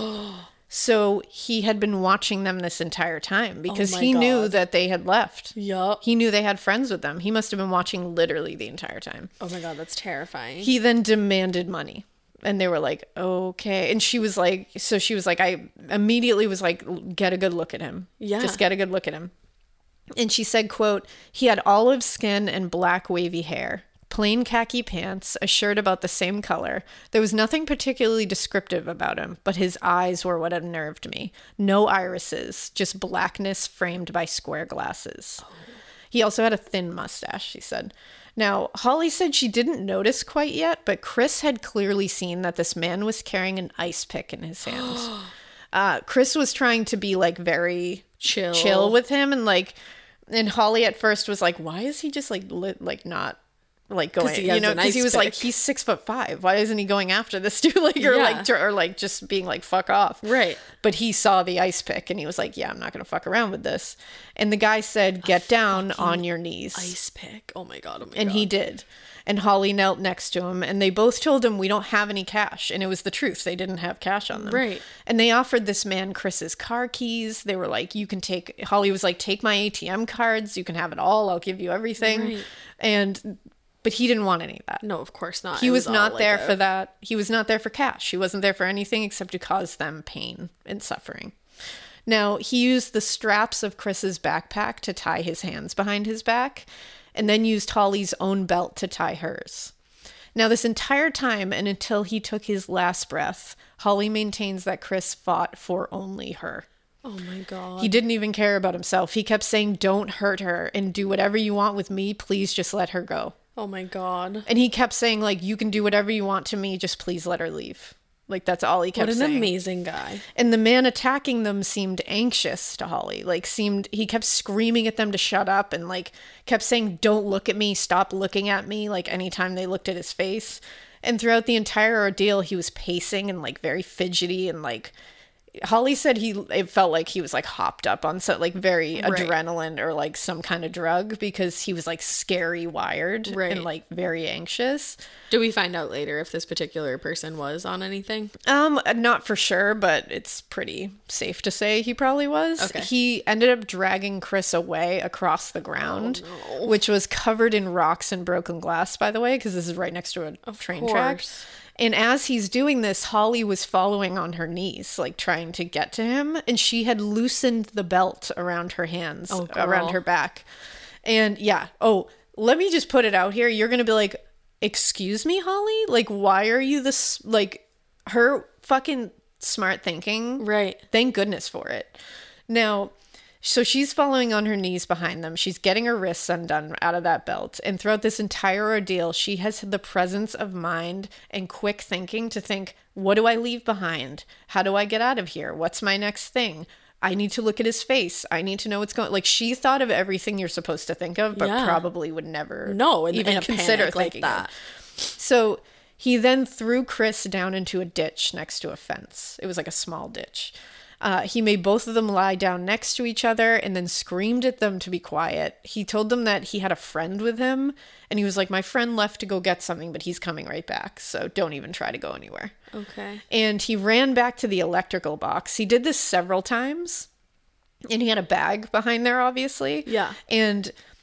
So he had been watching them this entire time because Oh my he knew God. that they had left. Yup. He knew they had friends with them. He must have been watching literally the entire time. Oh my God, that's terrifying. He then demanded money. And they were like, okay. And she was like, so she was like, I immediately was like, get a good look at him. Yeah. Just get a good look at him. And she said, quote, "He had olive skin and black wavy hair, plain khaki pants, a shirt about the same color. There was nothing particularly descriptive about him, but his eyes were what unnerved me. No irises, just blackness framed by square glasses." Oh. He also had a thin mustache, she said. Now, Holly said she didn't notice quite yet, but Chris had clearly seen that this man was carrying an ice pick in his hand. uh, Chris was trying to be like very Chill. chill with him, and like, and Holly at first was like, why is he just like lit, like not like going, he you has know, an because he ice was like, pick. he's six foot five. Why isn't he going after this dude? Like, or Yeah. like, or like just being like, fuck off. Right. But he saw the ice pick and he was like, yeah, I'm not going to fuck around with this. And the guy said, get down on your knees. Ice pick. Oh my God. Oh my And God. he did. And Holly knelt next to him, and they both told him, we don't have any cash. And it was the truth. They didn't have cash on them. Right. And they offered this man Chris's car keys. They were like, you can take, Holly was like, take my A T M cards. You can have it all. I'll give you everything. Right. And, but he didn't want any of that. No, of course not. He It was, all not like there a- for that. He was not there for cash. He wasn't there for anything except to cause them pain and suffering. Now, he used the straps of Chris's backpack to tie his hands behind his back, and then used Holly's own belt to tie hers. Now, this entire time, and until he took his last breath, Holly maintains that Chris fought for only her. Oh my God. He didn't even care about himself. He kept saying, don't hurt her and do whatever you want with me. Please just let her go. Oh my God. And he kept saying, like, you can do whatever you want to me. Just please let her leave. Like, that's all he kept What an saying. amazing guy. And the man attacking them seemed anxious to Holly. Like, seemed, he kept screaming at them to shut up and, like, kept saying, don't look at me, stop looking at me, like, anytime they looked at his face. And throughout the entire ordeal, he was pacing and, like, very fidgety and, like, Holly said he, it felt like he was, like, hopped up on some, like, very Right. adrenaline or, like, some kind of drug because he was, like, scary wired Right. and, like, very anxious. Do we find out later if this particular person was on anything? Um, not for sure, but it's pretty safe to say he probably was. Okay. He ended up dragging Chris away across the ground, Oh, no. which was covered in rocks and broken glass, by the way, because this is right next to a Of train track. course. And as he's doing this, Holly was following on her knees, like trying to get to him, and she had loosened the belt around her hands, Oh, around girl. her back. And yeah, oh, let me just put it out here. You're going to be like, excuse me, Holly? Like, why are you this, like, her fucking smart thinking? Right. Thank goodness for it. Now, so she's following on her knees behind them. She's getting her wrists undone out of that belt. And throughout this entire ordeal, she has had the presence of mind and quick thinking to think, what do I leave behind? How do I get out of here? What's my next thing? I need to look at his face. I need to know what's going. Like, she thought of everything you're supposed to think of, but Yeah. probably would never No, in- even in a consider panic like thinking that. of. So he then threw Chris down into a ditch next to a fence. It was like a small ditch. Uh, he made both of them lie down next to each other and then screamed at them to be quiet. He told them that he had a friend with him, and he was like, my friend left to go get something, but he's coming right back, so don't even try to go anywhere. Okay. And he ran back to the electrical box. He did this several times, and he had a bag behind there, obviously. Yeah. And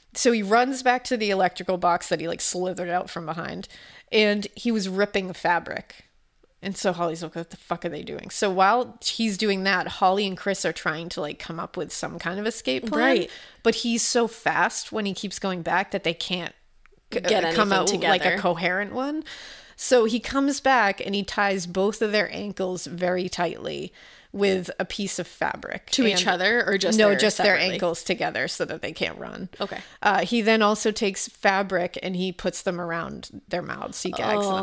So he runs back to the electrical box that he like slithered out from behind, and he was ripping fabric. And so Holly's like, what the fuck are they doing? So while he's doing that, Holly and Chris are trying to like come up with some kind of escape plan. Right. But he's so fast when he keeps going back that they can't c- Get uh, come anything out with like a together. coherent one. So he comes back and he ties both of their ankles very tightly with a piece of fabric. To each And- other or just no, their just separately? their ankles together so that they can't run. Okay. Uh, he then also takes fabric and he puts them around their mouths. He gags them.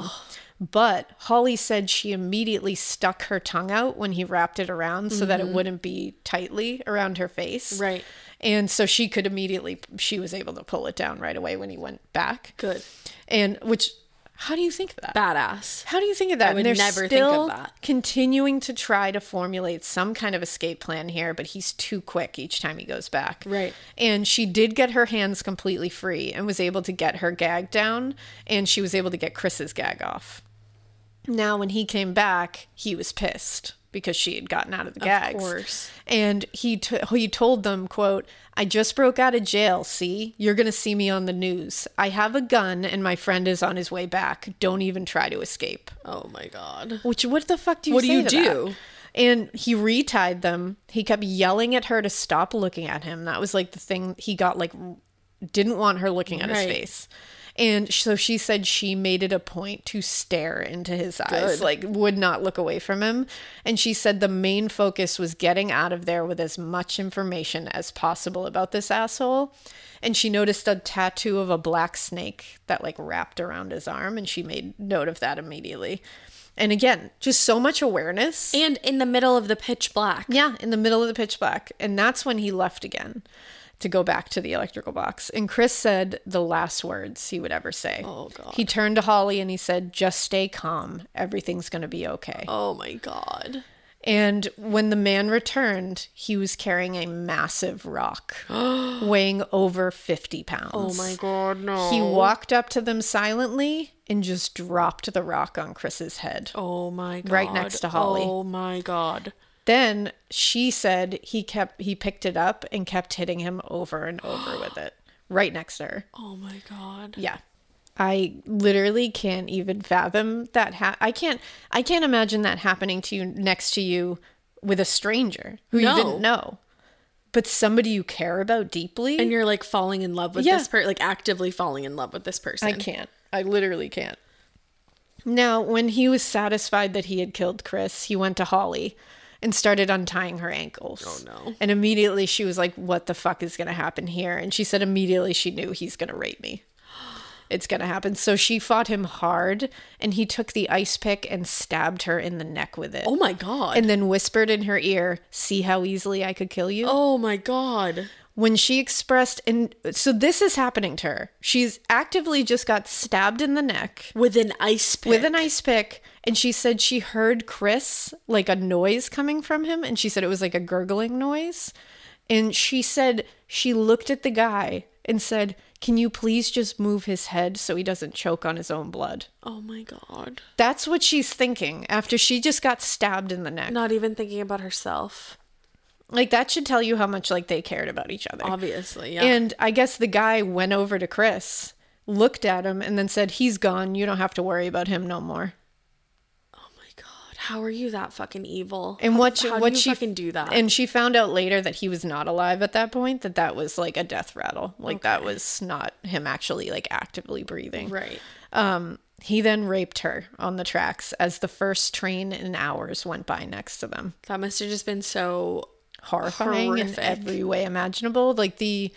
But Holly said she immediately stuck her tongue out when he wrapped it around so that it wouldn't be tightly around her face. Right. And so she could immediately, she was able to pull it down right away when he went back. Good. And which, how do you think of that? Badass. How do you think of that? I would And they're never think still of that. continuing to try to formulate some kind of escape plan here, but he's too quick each time he goes back. Right. And she did get her hands completely free and was able to get her gag down, and she was able to get Chris's gag off. Now, when he came back, he was pissed because she had gotten out of the gags. Of course. And he t- he told them, quote, I just broke out of jail, see? You're going to see me on the news. I have a gun and my friend is on his way back. Don't even try to escape. Oh my God. Which, what the fuck do you What do say you to do? that? And he retied them. He kept yelling at her to stop looking at him. That was like the thing he got, like, didn't want her looking at Right. his face. And so she said she made it a point to stare into his eyes, Good. like would not look away from him. And she said the main focus was getting out of there with as much information as possible about this asshole. And she noticed a tattoo of a black snake that like wrapped around his arm, and she made note of that immediately. And again, just so much awareness. And in the middle of the pitch black. Yeah, in the middle of the pitch black. And that's when he left again to go back to the electrical box. And Chris said the last words he would ever say. Oh, God. He turned to Holly and he said, just stay calm. Everything's going to be okay. Oh my God. And when the man returned, he was carrying a massive rock weighing over fifty pounds. Oh my God, no. He walked up to them silently and just dropped the rock on Chris's head. Oh my God. Right next to Holly. Oh my God. Then she said he kept he picked it up and kept hitting him over and over with it right next to her. Oh my God. Yeah. I literally can't even fathom that ha- I can't I can't imagine that happening to you next to you with a stranger who No. you didn't know. But somebody you care about deeply. And you're like falling in love with Yeah. this person, like actively falling in love with this person. I can't. I literally can't. Now, when he was satisfied that he had killed Chris, he went to Holly and started untying her ankles. Oh, no. And immediately she was like, what the fuck is going to happen here? And she said immediately she knew he's going to rape me. It's going to happen. So she fought him hard, and he took the ice pick and stabbed her in the neck with it. Oh my God. And then whispered in her ear, see how easily I could kill you? Oh my God. When she expressed, and so this is happening to her. She's actively just got stabbed in the neck With an ice pick. with an ice pick, and she said she heard Chris, like a noise coming from him, and she said it was like a gurgling noise. And she said she looked at the guy and said, can you please just move his head so he doesn't choke on his own blood? Oh my God. That's what she's thinking after she just got stabbed in the neck. Not even thinking about herself. Like, that should tell you how much, like, they cared about each other. Obviously, yeah. And I guess the guy went over to Chris, looked at him, and then said, he's gone. You don't have to worry about him no more. Oh my God. How are you that fucking evil? And how, what she, how what do you she fucking do that? And she found out later that he was not alive at that point, that that was like a death rattle. Like, that was not him actually, like, actively breathing. Right. Um, he then raped her on the tracks as the first train in hours went by next to them. That must have just been so Horrifying horrific. in every way imaginable. Like the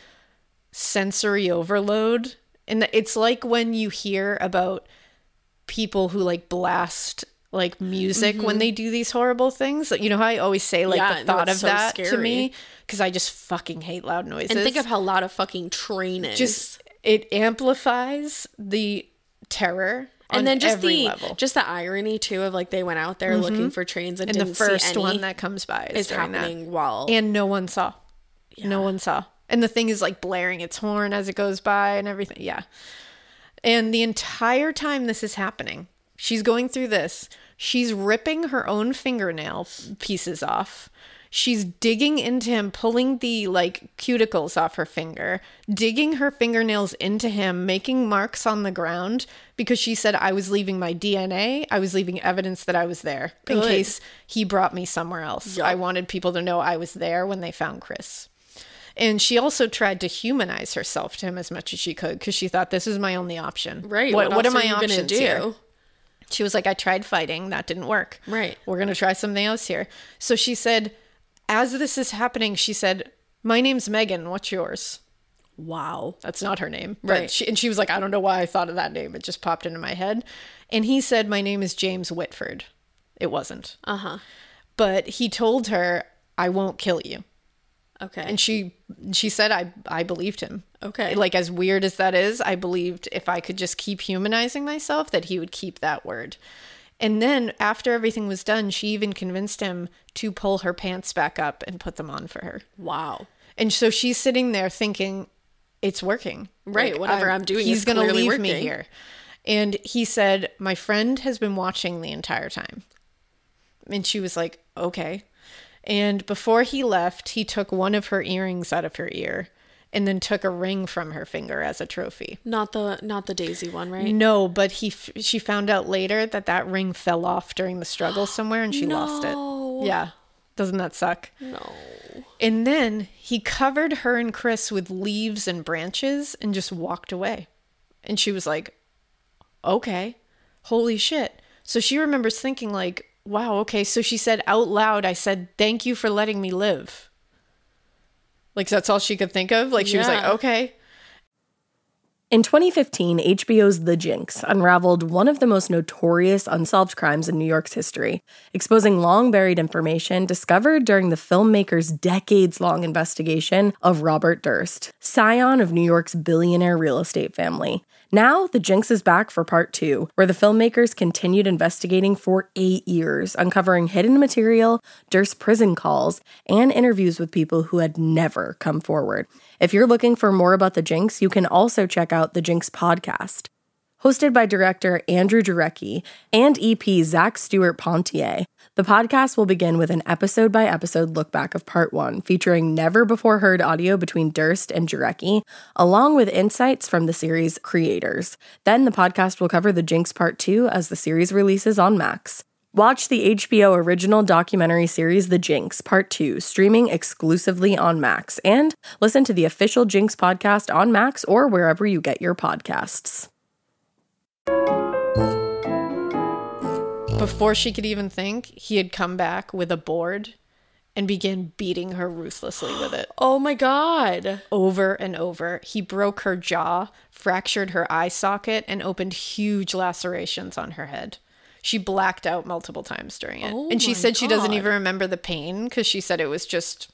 sensory overload. And it's like when you hear about people who like blast like music when they do these horrible things. You know how I always say like Yeah, the no, thought it's of so that to scary. me? Because I just fucking hate loud noises. And think of how loud a fucking train is. just it amplifies the terror. and on then just every the level. just the irony too of like they went out there looking for trains and, and didn't the first see any one that comes by is, is during that. happening while And no one saw. No one saw. And the thing is like blaring its horn as it goes by and everything. Yeah. And the entire time this is happening, she's going through this. She's ripping her own fingernail pieces off. She's digging into him, pulling the like cuticles off her finger, digging her fingernails into him, making marks on the ground because she said, I was leaving my D N A. I was leaving evidence that I was there in Good. case he brought me somewhere else. Yup. I wanted people to know I was there when they found Chris. And she also tried to humanize herself to him as much as she could because she thought, this is my only option. Right. What, What, what are else my you gonna options do? here? She was like, I tried fighting. That didn't work. Right. We're going to try something else here. So she said, as this is happening, she said, my name's Megan. What's yours? Wow. That's not her name. But Right. She, and she was like, I don't know why I thought of that name. It just popped into my head. And he said, my name is James Whitford. It wasn't. Uh-huh. But he told her, I won't kill you. Okay. And she she said, I, I believed him. Okay. Like, as weird as that is, I believed if I could just keep humanizing myself, that he would keep that word. And then after everything was done, she even convinced him to pull her pants back up and put them on for her. Wow. And so she's sitting there thinking, it's working. Right, whatever I'm doing he's is gonna clearly leave me working. here. And he said, my friend has been watching the entire time. And she was like, okay. And before he left, he took one of her earrings out of her ear and then took a ring from her finger as a trophy. Not the not the Daisy one, right? No, but he f- she found out later that that ring fell off during the struggle somewhere and she lost No. it. Yeah. Doesn't that suck? No. And then he covered her and Chris with leaves and branches and just walked away. And she was like, okay, holy shit. So she remembers thinking like, wow, okay. So she said out loud, I said, thank you for letting me live. Like, that's all she could think of. Like, she was like, Yeah. okay. In twenty fifteen, H B O's The Jinx unraveled one of the most notorious unsolved crimes in New York's history, exposing long-buried information discovered during the filmmaker's decades-long investigation of Robert Durst, scion of New York's billionaire real estate family. Now, The Jinx is back for part two, where the filmmakers continued investigating for eight years, uncovering hidden material, Durst prison calls, and interviews with people who had never come forward. If you're looking for more about The Jinx, you can also check out The Jinx podcast. Hosted by director Andrew Jarecki and E P Zach Stewart Pontier, the podcast will begin with an episode-by-episode look-back of part one, featuring never-before-heard audio between Durst and Jarecki, along with insights from the series' creators. Then the podcast will cover The Jinx part two as the series releases on Max. Watch the H B O original documentary series The Jinx Part two, streaming exclusively on Max, and listen to the official Jinx podcast on Max or wherever you get your podcasts. Before she could even think, he had come back with a board and began beating her ruthlessly with it. Oh my God. Over and over. He broke her jaw, fractured her eye socket, and opened huge lacerations on her head. She blacked out multiple times during it. Oh and she my said she doesn't God. even remember the pain because she said it was just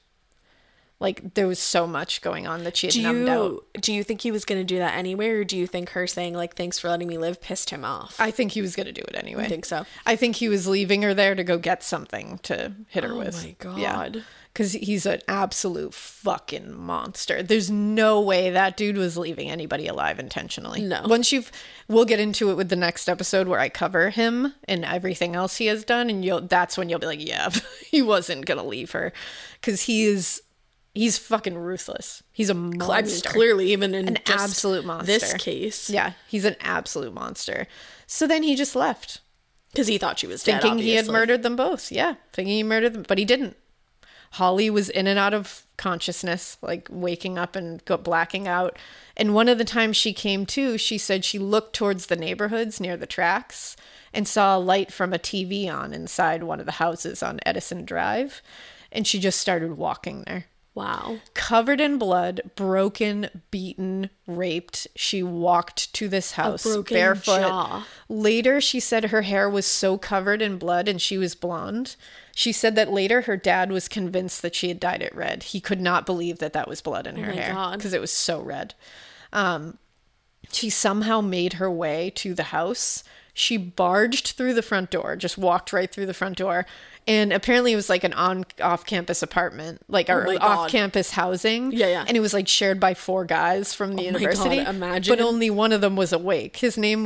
like there was so much going on that she had Do numbed out. you do you think he was gonna do that anyway, or do you think her saying like thanks for letting me live pissed him off? I think he was going to do it anyway. I think so. I think he was leaving her there to go get something to hit her Oh with. my God. Yeah. Because he's an absolute fucking monster. There's no way that dude was leaving anybody alive intentionally. No. Once you've, we'll get into it with the next episode where I cover him and everything else he has done, and you'll, that's when you'll be like, yeah, he wasn't gonna leave her, because he is, he's fucking ruthless. He's a monster. I mean, clearly, even in An just absolute monster. this case, Yeah, he's an absolute monster. So then he just left, because he thought she was dead, thinking he had obviously. murdered them both. Yeah, thinking he murdered them, but he didn't. Holly was in and out of consciousness, like waking up and go blacking out. And one of the times she came to, she said she looked towards the neighborhoods near the tracks and saw a light from a T V on inside one of the houses on Edison Drive. And she just started walking there. Wow. Covered in blood, broken, beaten, raped. She walked to this house broken barefoot. jaw. Later, she said her hair was so covered in blood and she was blonde. She said that later her dad was convinced that she had dyed it red. He could not believe that that was blood in her Oh my hair God. because it was so red. Um, she somehow made her way to the house. She barged through the front door, just walked right through the front door. And apparently it was like an on off-campus apartment, like Oh our my God. off-campus housing. Yeah, yeah. And it was like shared by four guys from the Oh my university. God, imagine. But only one of them was awake. His name was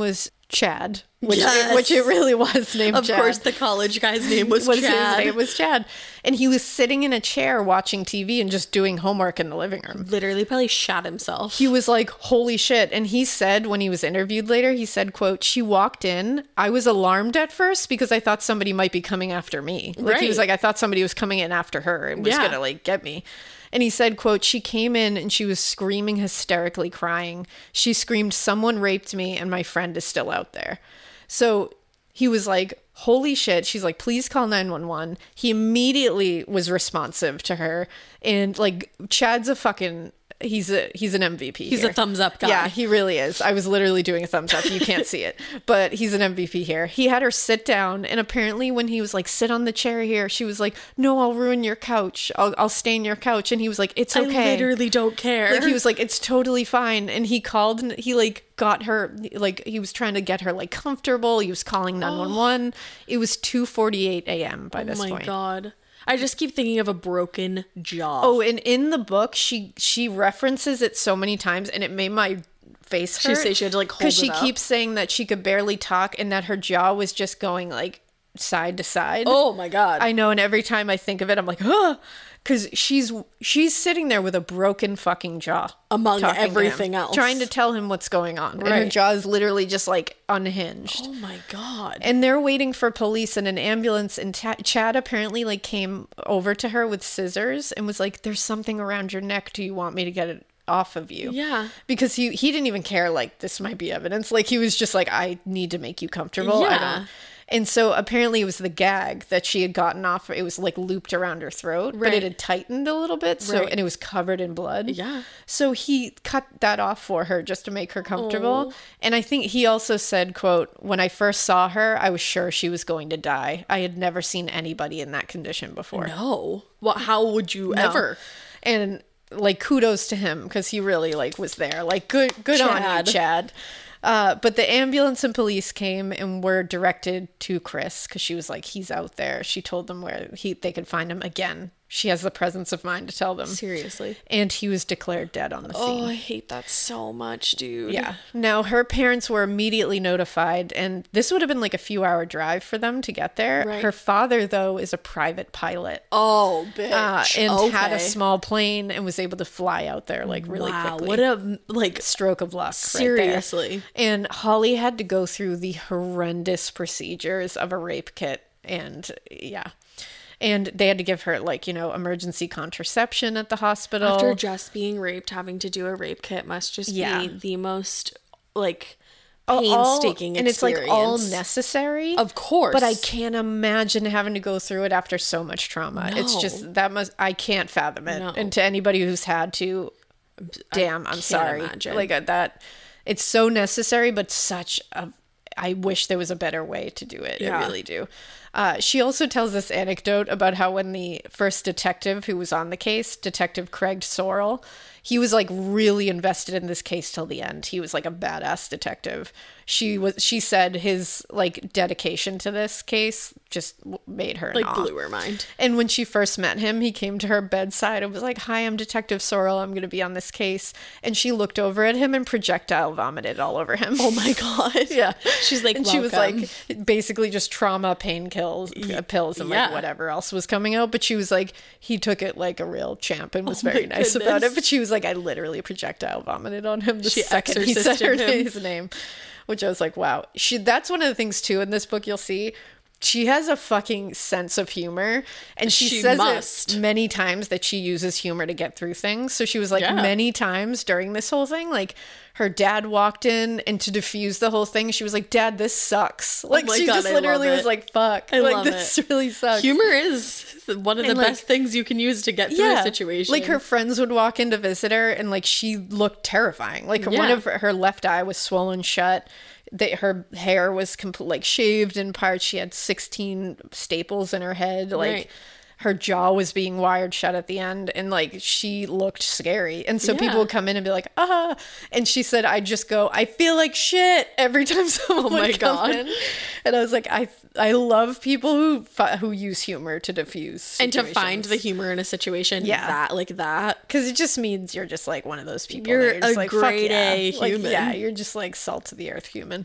Chad, which Yes. it, which it really was named Of Chad. course, the college guy's name was, was Chad. his name was Chad, and he was sitting in a chair watching T V and just doing homework in the living room. Literally, probably shot himself. He was like, holy shit. And he said, when he was interviewed later, he said, quote, she walked in. I was alarmed at first because I thought somebody might be coming after me. Like, he was Right. like, I thought somebody was coming in after her and was Yeah. going to like get me. And he said, quote, she came in and she was screaming, hysterically crying. She screamed, someone raped me and my friend is still out there. So he was like, holy shit. She's like, please call nine one one. He immediately was responsive to her. And like, Chad's a fucking, he's a, he's an M V P. He's here. a thumbs up guy. Yeah, he really is. I was literally doing a thumbs up. You can't see it, but he's an M V P here. He had her sit down, and apparently when he was like, sit on the chair here, she was like, no, I'll ruin your couch. I'll, I'll stain your couch. And he was like, it's okay. I literally don't care. Like, he was like, it's totally fine. And he called and he like got her, like he was trying to get her like comfortable. He was calling nine one one. It was two forty-eight a.m. by this oh my point. god. I just keep thinking of a broken jaw. Oh, and in the book, she she references it so many times, and it made my face She hurt. said she had to, like, hold because she it up. keeps saying that she could barely talk, and that her jaw was just going like side to side. Oh my god. I know, and every time I think of it, I'm like, huh, because she's she's sitting there with a broken fucking jaw, Among talking to him, everything else. trying to tell him what's going on, and her Right. jaw is literally just like unhinged. oh my god. And they're waiting for police and an ambulance, and Ta- Chad apparently like came over to her with scissors and was like, there's something around your neck. Do you want me to get it off of you? Yeah. Because he he didn't even care, like, this might be evidence. Like, he was just like, I need to make you comfortable. I Yeah. don't. And so apparently it was the gag that she had gotten off. It was like looped around her throat, but Right. it had tightened a little bit. So, Right. and it was covered in blood. Yeah. So he cut that off for her just to make her comfortable. Oh. And I think he also said, quote, when I first saw her, I was sure she was going to die. I had never seen anybody in that condition before. No. Well, how would you No. ever? And like, kudos to him because he really like was there. Like, good, good on you, Chad. Chad. Uh, but the ambulance and police came and were directed to Chris because she was like, he's out there. She told them where he they could find him again. She has the presence of mind to tell them. Seriously. And he was declared dead on the scene. Oh, I hate that so much, dude. Yeah. Now, her parents were immediately notified, and this would have been like a few hour drive for them to get there. Right. Her father, though, is a private pilot. Oh, bitch. Uh, and had a Okay. small plane and was able to fly out there like really wow, quickly. what a like stroke of luck. seriously. Right there. And Holly had to go through the horrendous procedures of a rape kit. And yeah. And they had to give her, like, you know, emergency contraception at the hospital. After just being raped, having to do a rape kit must just Yeah. be the most like All- painstaking and it's like all experience. necessary. Of course. But I can't imagine having to go through it after so much trauma. It's No. just that must I can't fathom it. No. And to anybody who's had to, damn, I'm can't sorry. imagine. Like uh, that, it's so necessary, but such a. I wish there was a better way to do it. Yeah. I really do. Uh, she also tells this anecdote about how when the first detective who was on the case, Detective Craig Sorrell, he was like really invested in this case till the end. He was like a badass detective. She was. She said his like dedication to this case just w- made her in like awe. blew her mind. And when she first met him, he came to her bedside and was like, "Hi, I'm Detective Sorrell. I'm going to be on this case." And she looked over at him and projectile vomited all over him. Oh my god. Yeah. She's like, and she was "Welcome." like, basically just trauma pain kills, uh, pills and yeah. like whatever else was coming out. But she was like, he took it like a real champ and was Oh very my nice about goodness. it. But she was like, I literally projectile vomited on him the She second he said her exorcisted him. his name, which I was like, wow. She that's one of the things too in this book you'll see. She has a fucking sense of humor, and she, She says must. it many times that she uses humor to get through things. So she was like Yeah. many times during this whole thing, like her dad walked in, and to diffuse the whole thing, she was like, "Dad, this sucks." Like Oh my she God, just I love literally was it. like, "Fuck, I like love this it. really sucks." Humor is one of And, the like- best things you can use to get through a situation. Like her friends would walk in to visit her, and like she looked terrifying. Like one Yeah. of her, her left eye was swollen shut. That her hair was complete, like shaved in parts. She had sixteen staples in her head. Like Right. her jaw was being wired shut at the end, and like she looked scary. And so Yeah. people would come in and be like, "Ah," and she said, "I just go, I feel like shit every time someone Oh my would come God. in." And I was like, I I love people who fi- who use humor to diffuse and to find the situations. humor in a situation Yeah. that like that. Because it just means you're just like one of those people. You're that just a like, fuck grade yeah. A Like, human. yeah, you're just like salt to the earth human.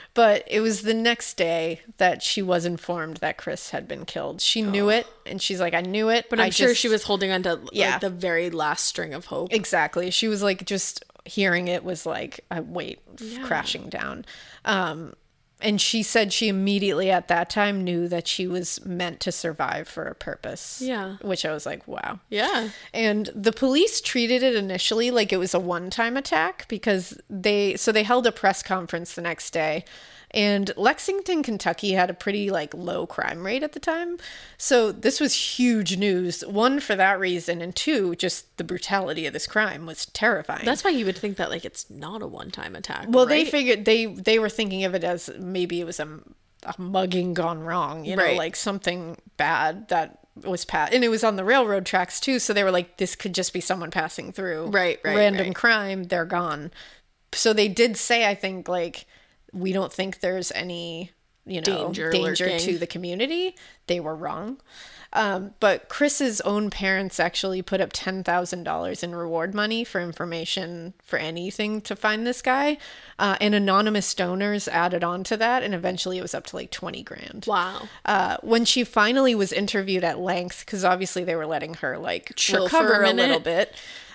But it was the next day that she was informed that Chris had been killed. She knew it, and she's like, I knew it. But I'm I sure just- she was holding on to like, Yeah. the very last string of hope. Exactly. She was like, just hearing it was like a weight Yeah. crashing down. Um, and she said she immediately at that time knew that she was meant to survive for a purpose. Yeah. Which I was like, wow. Yeah. And the police treated it initially like it was a one-time attack because they, so they held a press conference the next day. And Lexington, Kentucky had a pretty like low crime rate at the time. So this was huge news. One, for that reason. And two, just the brutality of this crime was terrifying. That's why you would think that like it's not a one-time attack. well, they right? figured they, they were thinking of it as maybe it was a, a mugging gone wrong, you know, Right. like something bad that was passed. And it was on the railroad tracks too. So they were like, this could just be someone passing through. Right, right, Random right. crime, they're gone. So they did say, I think, like, we don't think there's any, you know, Danger danger, lurking. to the community. They were wrong. Um, but Chris's own parents actually put up ten thousand dollars in reward money for information for anything to find this guy. Uh, and anonymous donors added on to that. And eventually it was up to like twenty grand. Wow. Uh, when she finally was interviewed at length, because obviously they were letting her like Chill for a recover a, minute. little bit.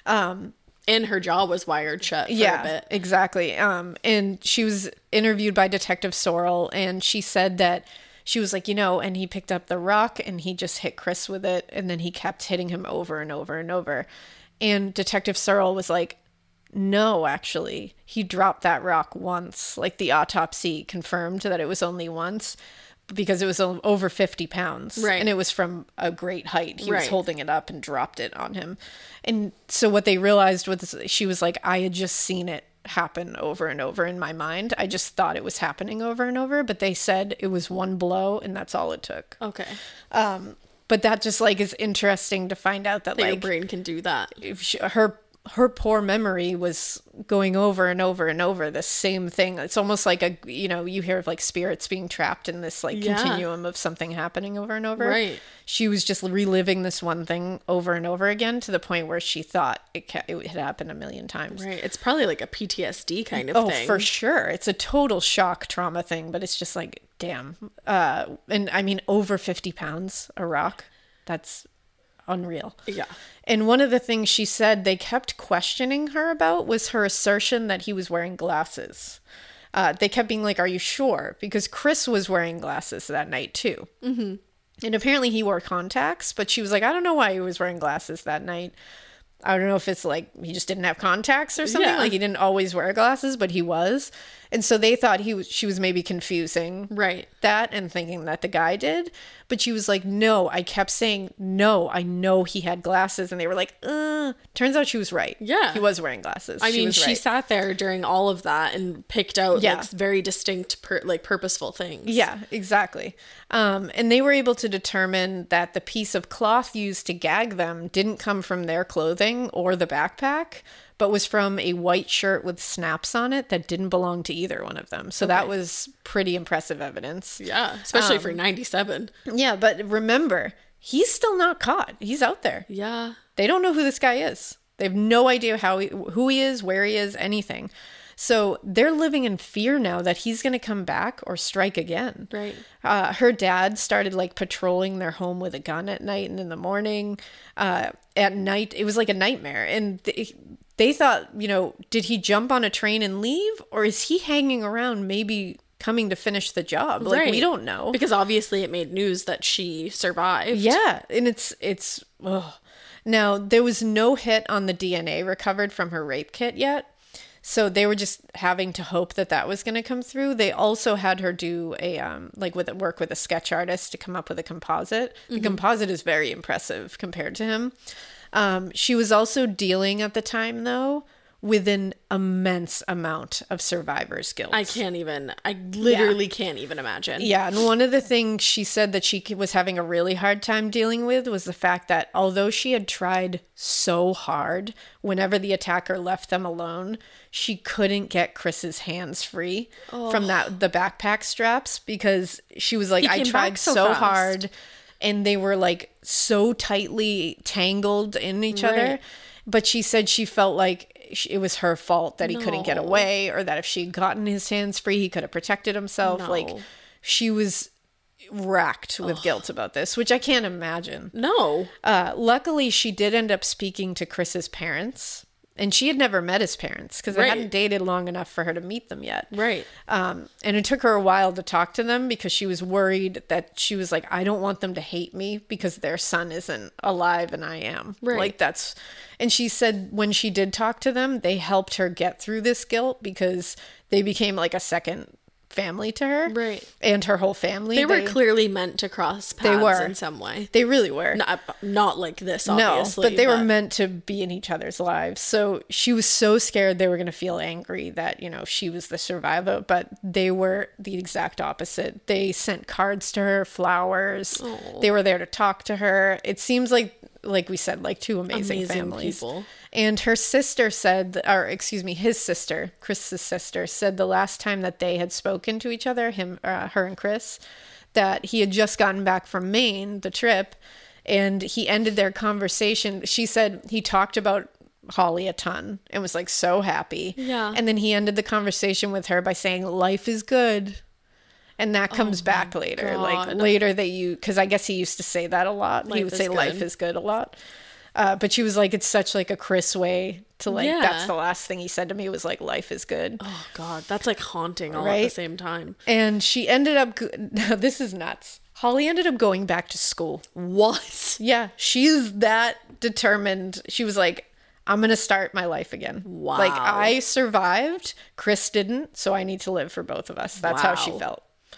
And her jaw was wired shut for Yeah, a bit. exactly. Um, and she was interviewed by Detective Sorrell, and she said that she was like, you know, and he picked up the rock and he just hit Chris with it, and then he kept hitting him over and over and over. And Detective Sorrell was like, no, actually, he dropped that rock once. Like the autopsy confirmed that it was only once because it was o- over fifty pounds. Right. And it was from a great height. He was Right. holding it up and dropped it on him. And so what they realized was she was like, I had just seen it happen over and over in my mind. I just thought it was happening over and over, but they said it was one blow and that's all it took. Okay. But that just like is interesting to find out that That your like brain can do that. if she, her her poor memory was going over and over and over the same thing. It's almost like a, you know, you hear of like spirits being trapped in this like Yeah. continuum of something happening over and over. Right. She was just reliving this one thing over and over again to the point where she thought it ca- it had happened a million times. Right. It's probably like a P T S D kind of Oh, thing. for sure. It's a total shock trauma thing, but it's just like, damn. Uh, and I mean, over fifty pounds a rock. That's unreal. Yeah. And one of the things she said they kept questioning her about was her assertion that he was wearing glasses. Uh, they kept being like, are you sure? Because Chris was wearing glasses that night too. Mm-hmm. And apparently he wore contacts, but she was like, I don't know why he was wearing glasses that night. I don't know if it's like he just didn't have contacts or something. Yeah. Like he didn't always wear glasses, but he was. And so they thought he was, she was maybe confusing Right. that and thinking that the guy did. But she was like, no, I kept saying, no, I know he had glasses. And they were like, uh, turns out she was right. Yeah. He was wearing glasses. I mean, was she right. sat there during all of that and picked out Yeah. like very distinct, per- like purposeful things. Yeah, exactly. Um, and they were able to determine that the piece of cloth used to gag them didn't come from their clothing or the backpack, but was from a white shirt with snaps on it that didn't belong to either one of them. So that was pretty impressive evidence. Yeah. Especially Um, for ninety-seven. Yeah, but remember, he's still not caught. He's out there. Yeah. They don't know who this guy is. They have no idea how he, who he is, where he is, anything. So they're living in fear now that he's going to come back or strike again. Right. Uh, her dad started like patrolling their home with a gun at night and in the morning. Uh, at night, it was like a nightmare. And they, they thought, you know, did he jump on a train and leave? Or is he hanging around maybe coming to finish the job? Like, Right. we don't know. Because obviously it made news that she survived. Yeah, and it's it's ugh. Now there was no hit on the D N A recovered from her rape kit yet. So they were just having to hope that that was going to come through. They also had her do a um like with work with a sketch artist to come up with a composite. The composite is very impressive compared to him. Um, she was also dealing at the time though with an immense amount of survivor's guilt. I can't even, I literally can't even imagine. Yeah, and one of the things she said that she was having a really hard time dealing with was the fact that although she had tried so hard, whenever the attacker left them alone, she couldn't get Chris's hands free from that the backpack straps because she was like, He I came tried back so so fast." hard, and they were like so tightly tangled in each other. Right. But she said she felt like sh- it was her fault that he couldn't get No. away, or that if she'd gotten his hands free, he could have protected himself. No. Like, she was racked with guilt about this, which I can't imagine. No. Uh, luckily, she did end up speaking to Chris's parents, and she had never met his parents because they Right. hadn't dated long enough for her to meet them yet. Right. Um, and it took her a while to talk to them because she was worried that she was like, I don't want them to hate me because their son isn't alive and I am. Right. Like, that's, and she said when she did talk to them, they helped her get through this guilt because they became like a second family to her. Right. And her whole family. They were clearly meant to cross paths They were. in some way. They really were. Not, not like this, obviously. No, but they were meant to be in each other's lives. So she was so scared they were going to feel angry that, you know, she was the survivor, but they were the exact opposite. They sent cards to her, flowers. Aw. They were there to talk to her. It seems like, like we said, like two amazing, Amazing families. people. And her sister said, or excuse me, his sister, Chris's sister, said the last time that they had spoken to each other, him, uh, her and Chris, that he had just gotten back from Maine, the trip, and he ended their conversation. She said he talked about Holly a ton and was like so happy. Yeah. And then he ended the conversation with her by saying, life is good. And that comes back later. Like God. later that you, because I guess he used to say that a lot. Life he would is say good. life is good a lot. Uh, but she was like, it's such like a Chris way to like, Yeah. that's the last thing he said to me was like, life is good. Oh, God. That's like haunting all at Right? the same time. And she ended up, go- now this is nuts. Holly ended up going back to school. What? Yeah, she's that determined. She was like, I'm going to start my life again. Wow. Like, I survived. Chris didn't, so I need to live for both of us. That's how she Wow. felt.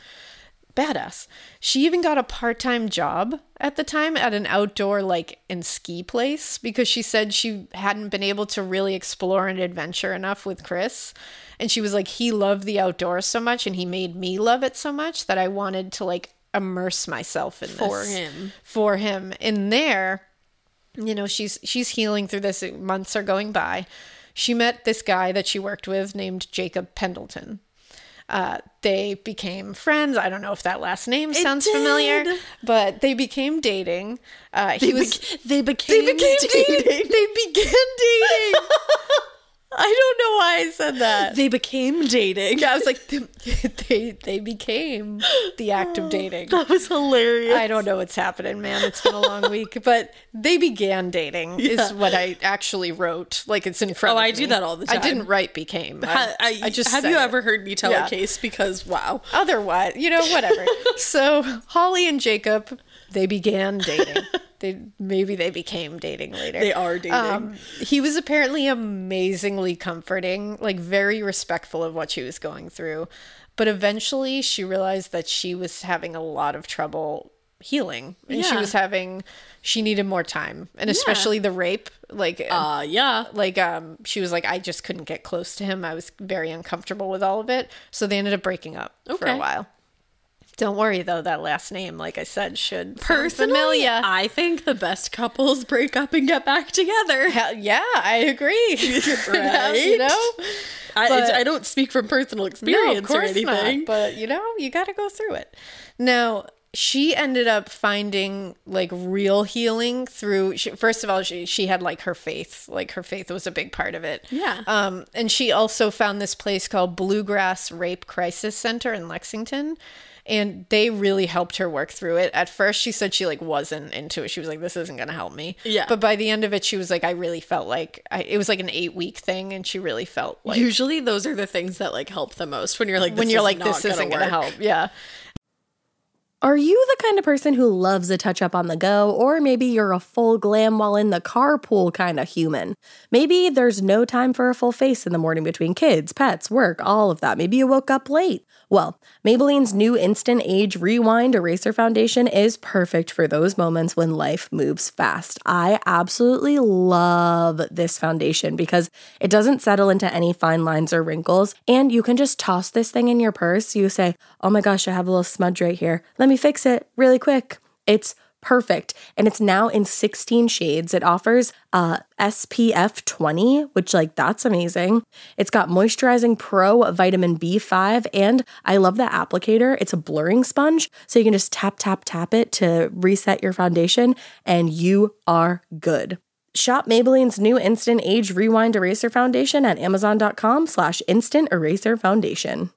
Badass. She even got a part-time job at the time at an outdoor like and ski place because she said she hadn't been able to really explore and adventure enough with Chris. And she was like, he loved the outdoors so much and he made me love it so much that I wanted to like immerse myself in For this. him. For him. In there, you know, she's she's healing through this. Months are going by. She met this guy that she worked with named Jacob Pendleton. Uh, they became friends. I don't know if that last name sounds did. familiar, but they became dating. Uh, he They, was. bec- they became, They became dating. dating. They began dating. I don't know why I said that. They became dating. I was like, they, they they became the act of dating. That was hilarious. I don't know what's happening, man. It's been a long week, but they began dating Yeah. is what I actually wrote. Like it's in front Oh, of I me. do that all the I time. didn't write became. I, Ha- I, I just have said you it. ever heard me tell Yeah. a case? Because wow. Otherwise, you know, whatever. So Holly and Jacob, they began dating. They maybe they became dating later. They are dating. Um, he was apparently amazingly comforting, like very respectful of what she was going through. But eventually she realized that she was having a lot of trouble healing. And she Yeah. was having, she needed more time. And especially the rape. Like, Uh, yeah. like um, she was like, I just couldn't get close to him. I was very uncomfortable with all of it. So they ended up breaking up for a Okay. while. Don't worry, though, that last name, like I said, should sound Personally, familiar. I think the best couples break up and get back together. Hell, yeah, I agree. Right? You know? I, But- I don't speak from personal experience or anything. Not, but, you know, you got to go through it. Now, she ended up finding, like, real healing through... She, first of all, she, she had, like, her faith. Like, her faith was a big part of it. Yeah. Um, and she also found this place called Bluegrass Rape Crisis Center in Lexington. And they really helped her work through it. At first, she said she like wasn't into it. She was like, "This isn't going to help me." Yeah. But by the end of it, she was like, "I really felt like I, it was like an eight week thing," and she really felt like Usually those are the things that like help the most when you're like, this when you're is like, not "This isn't going to work. help." Yeah. Are you the kind of person who loves a touch up on the go, or maybe you're a full glam while in the carpool kind of human? Maybe there's no time for a full face in the morning between kids, pets, work, all of that. Maybe you woke up late. Well, Maybelline's new Instant Age Rewind Eraser Foundation is perfect for those moments when life moves fast. I absolutely love this foundation because it doesn't settle into any fine lines or wrinkles, and you can just toss this thing in your purse. You say, oh my gosh, I have a little smudge right here. Let me fix it really quick. It's perfect. And it's now in sixteen shades. It offers uh, S P F twenty, which like that's amazing. It's got moisturizing pro vitamin B five, and I love the applicator. It's a blurring sponge, so you can just tap, tap, tap it to reset your foundation, and you are good. Shop Maybelline's new Instant Age Rewind Eraser Foundation at amazon.com slash instant eraser foundation.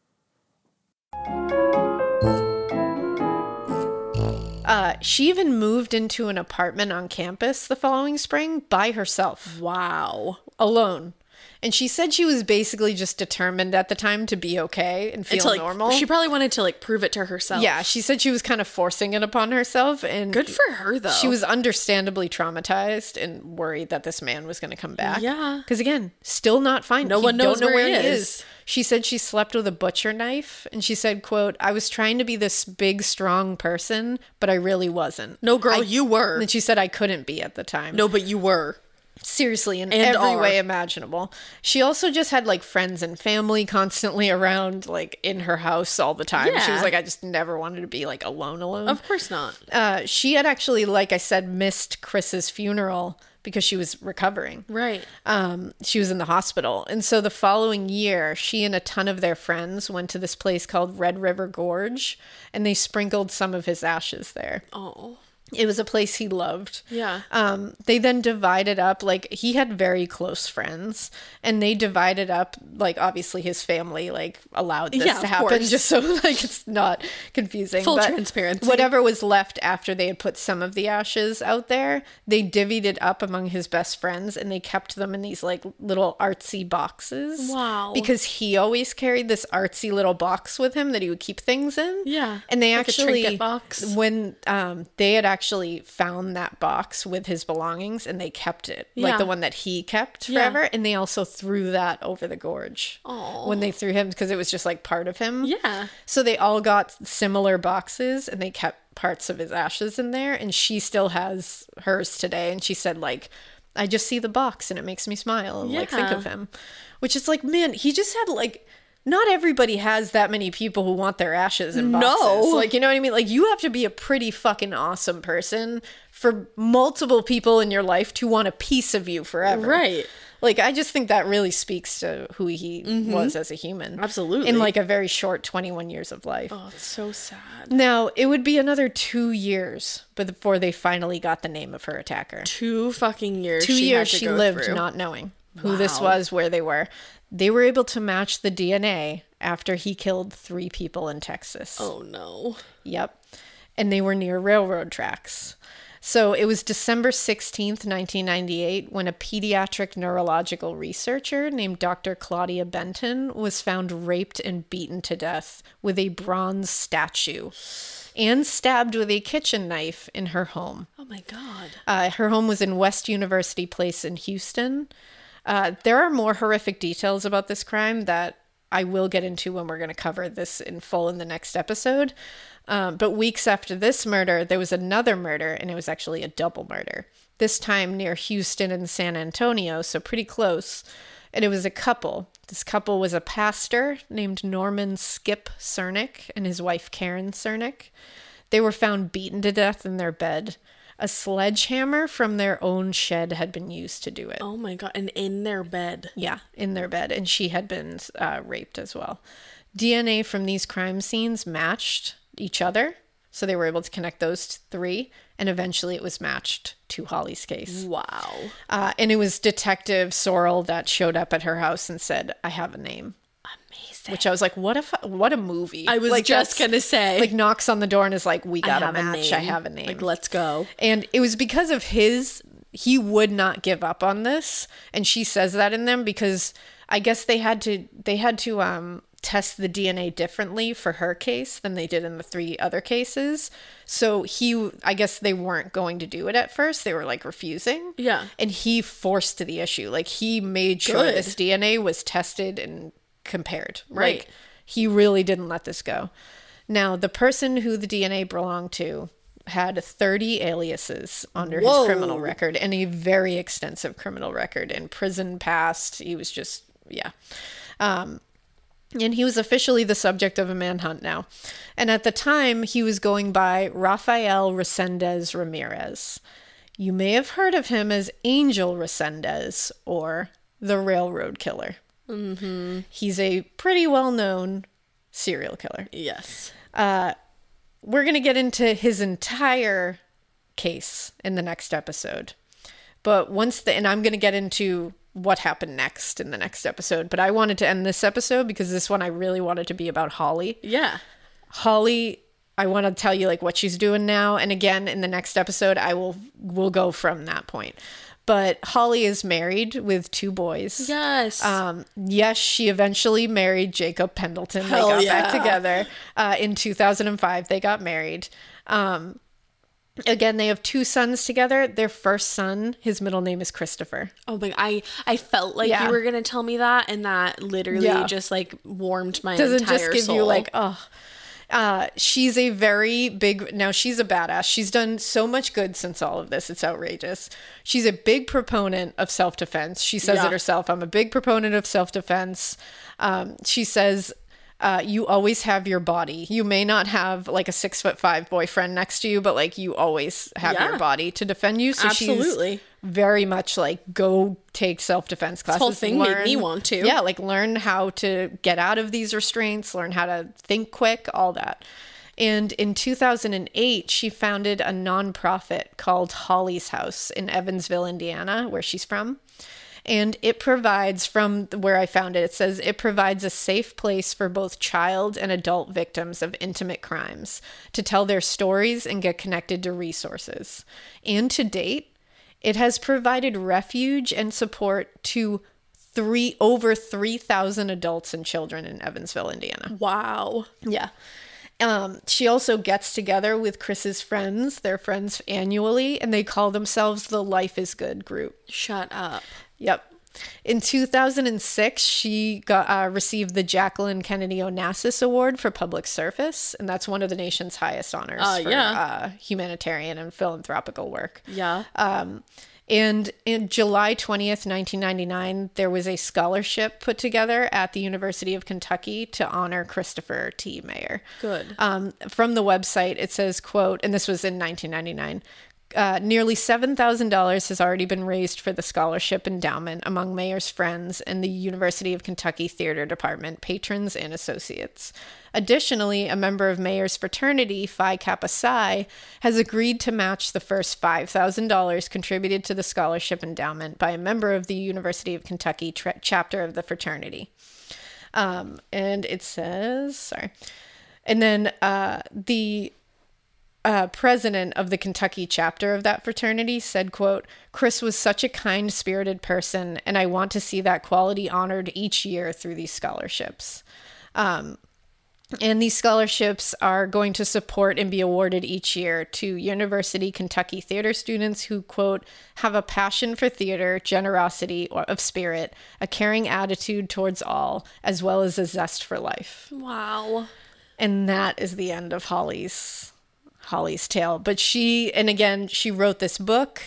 Uh, she even moved into an apartment on campus the following spring by herself. Wow. Alone. And she said she was basically just determined at the time to be okay and feel It's like, normal. She probably wanted to like prove it to herself. Yeah, she said she was kind of forcing it upon herself. And Good for her, though. She was understandably traumatized and worried that this man was going to come back. Yeah. Because again, still not fine. No He one knows don't know where where, he he is. is. She said she slept with a butcher knife. And she said, quote, I was trying to be this big, strong person, but I really wasn't. No, girl, I- you were. And she said I couldn't be at the time. No, but you were. Seriously, in And every are. way imaginable. She also just had like friends and family constantly around, like in her house all the time. She Yeah. was like, I just never wanted to be like alone, alone. Of course not. Uh, she had actually, like I said, missed Chris's funeral because she was recovering. Right. Um, she was in the hospital. And so the following year, she and a ton of their friends went to this place called Red River Gorge, and they sprinkled some of his ashes there. Oh. It was a place he loved. Yeah. Um, they then divided up, like, he had very close friends, and they divided up, like, obviously his family, like, allowed this Yeah, to of happen, course. just so, like, it's not confusing. Full But transparency. Whatever was left after they had put some of the ashes out there, they divvied it up among his best friends, and they kept them in these, like, little artsy boxes. Wow. Because he always carried this artsy little box with him that he would keep things in. Yeah. And they Like a actually, trinket box. when um, they had actually found that box with his belongings, and they kept it, like Yeah. the one that he kept Yeah. forever, and they also threw that over the gorge Aw. when they threw him, because it was just like part of him. Yeah. So they all got similar boxes, and they kept parts of his ashes in there, and she still has hers today. And she said, like, I just see the box and it makes me smile and like think Yeah. of him, which is like, man, he just had like, not everybody has that many people who want their ashes in boxes. No. Like, you know what I mean? Like, you have to be a pretty fucking awesome person for multiple people in your life to want a piece of you forever. Right. Like, I just think that really speaks to who he was as a human. Absolutely. In like a very short twenty-one years of life. Oh, it's so sad. Now, it would be another two years before they finally got the name of her attacker. Two fucking years. Two she had years to she go lived through. not knowing who this Wow. was, where they were. They were able to match the D N A after he killed three people in Texas. Oh no. Yep. And they were near railroad tracks. So it was December sixteenth, nineteen ninety-eight, when a pediatric neurological researcher named Doctor Claudia Benton was found raped and beaten to death with a bronze statue and stabbed with a kitchen knife in her home. Oh my god. Uh, her home was in West University Place in Houston. Uh, there are more horrific details about this crime that I will get into when we're going to cover this in full in the next episode. Um, but weeks after this murder, there was another murder, and it was actually a double murder. This time near Houston and San Antonio, so pretty close. And it was a couple. This couple was a pastor named Norman Skip Cernick and his wife Karen Cernick. They were found beaten to death in their bed. A sledgehammer from their own shed had been used to do it. Oh my god. And in their bed. Yeah, in their bed. And she had been uh, raped as well. D N A from these crime scenes matched each other. So they were able to connect those three. And eventually it was matched to Holly's case. Wow. Uh, and it was Detective Sorrell that showed up at her house and said, I have a name. Amazing. Which I was like, what a, fu- what a movie. I was like, just that's- gonna say. Like knocks on the door and is like, we got a have a match. I name. have a name. Like, let's go. And it was because of his, he would not give up on this. And she says that in them because I guess they had to, they had to um, test the D N A differently for her case than they did in the three other cases. So he, I guess they weren't going to do it at first. They were like refusing. Yeah. And he forced the issue. Like he made sure Good. this D N A was tested and compared. Right. Like he really didn't let this go. Now, the person who the D N A belonged to had thirty aliases under Whoa. his criminal record and a very extensive criminal record and prison past. He was just, yeah. Um, and he was officially the subject of a manhunt now. And at the time, he was going by Rafael Resendez Ramirez. You may have heard of him as Angel Resendez or the Railroad Killer. Mm-hmm. He's a pretty well-known serial killer. Yes. We're going to get into his entire case in the next episode. But once the, and I'm going to get into what happened next in the next episode, but I wanted to end this episode because this one I really wanted to be about Holly. Yeah. Holly, I want to tell you like what she's doing now. And again, in the next episode, I will, will go from that point. But Holly is married with two boys. Yes. Um, yes, she eventually married Jacob Pendleton. Hell they got yeah. back together. Uh, in two thousand five, they got married. Um, again, they have two sons together. Their first son, his middle name is Christopher. Oh my, I, I felt like Yeah. you were going to tell me that, and that literally Yeah. just like warmed my Doesn't entire just give soul. you like, oh. Uh, she's a very big, now she's a badass. She's done so much good since all of this. It's outrageous. She's a big proponent of self-defense. She says Yeah. it herself. I'm a big proponent of self-defense. Um, she says, uh, you always have your body. You may not have like a six foot five boyfriend next to you, but like you always have Yeah. your body to defend you. So Absolutely. she's very much like, go take self-defense classes. whole thing made me want to. Yeah, like learn how to get out of these restraints, learn how to think quick, all that. And in two thousand eight, she founded a nonprofit called Holly's House in Evansville, Indiana, where she's from. And it provides, from where I found it, it says it provides a safe place for both child and adult victims of intimate crimes to tell their stories and get connected to resources. And to date, it has provided refuge and support to three over three thousand adults and children in Evansville, Indiana. wow. Yeah. Um, she also gets together with Chris's friends, their friends annually, and they call themselves the Life is Good group. Shut up. Yep. In two thousand six, she got uh, received the Jacqueline Kennedy Onassis Award for Public Service, and that's one of the nation's highest honors Uh, for yeah. uh, humanitarian and philanthropical work. Yeah. Um, and in July twentieth, nineteen ninety-nine, there was a scholarship put together at the University of Kentucky to honor Christopher T. Mayer. Good. Um, from the website, it says, quote, and this was in nineteen ninety-nine, uh, nearly seven thousand dollars has already been raised for the scholarship endowment among Mayer's friends and the University of Kentucky Theater Department patrons and associates. Additionally, a member of Mayer's fraternity, Phi Kappa Psi, has agreed to match the first five thousand dollars contributed to the scholarship endowment by a member of the University of Kentucky tra- chapter of the fraternity. Um, and it says, sorry. And then uh, the uh, president of the Kentucky chapter of that fraternity said, quote, Chris was such a kind-spirited person, and I want to see that quality honored each year through these scholarships. Um, and these scholarships are going to support and be awarded each year to University Kentucky theater students who, quote, have a passion for theater, generosity of spirit, a caring attitude towards all, as well as a zest for life. Wow. And that is the end of Holly's Holly's tale. But she, and again, she wrote this book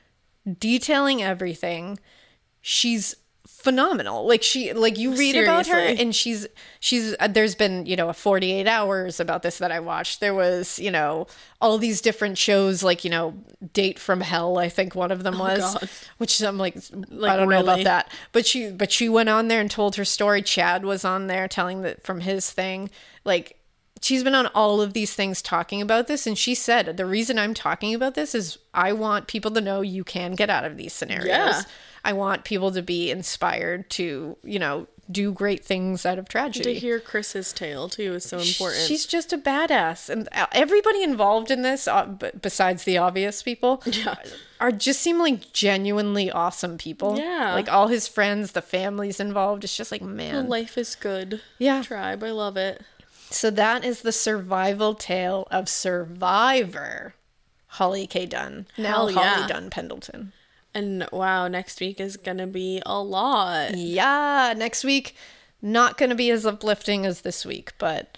detailing everything. She's phenomenal. Like she, like you read about her, Seriously. and she's she's. Uh, there's been you know a forty-eight hours about this that I watched. There was you know all these different shows, like you know Date from Hell. I think one of them was, God. which I'm like, Like, I don't know about really? that. But she, but she went on there and told her story. Chad was on there telling that from his thing, like. She's been on all of these things talking about this, and she said, the reason I'm talking about this is I want people to know you can get out of these scenarios. Yeah. I want people to be inspired to, you know, do great things out of To tragedy. hear Chris's tale too is so important. She's just a badass. And everybody involved in this, uh, b- besides the obvious people, Yeah. are just seem like genuinely awesome people. Yeah. Like all his friends, the families involved. It's just like, The man. Life is Good Yeah. tribe. I love it. So that is the survival tale of Survivor, Holly K. Dunn. Now Hell yeah. Holly Dunn Pendleton. And wow, next week is gonna be a lot. Yeah, next week, not going to be as uplifting as this week, but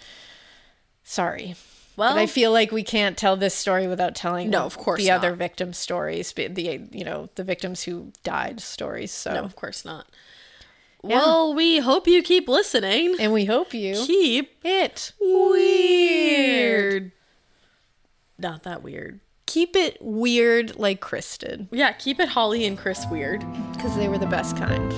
sorry. Well, But I feel like we can't tell this story without telling No, of course the not. other victim stories, the the, you know the victims who died stories. So, no, of course not. Well, we hope you keep listening. and we hope you Keep it weird. Not that weird. keep it weird like Chris did, Yeah, keep it Holly and Chris weird. because they were the best kind.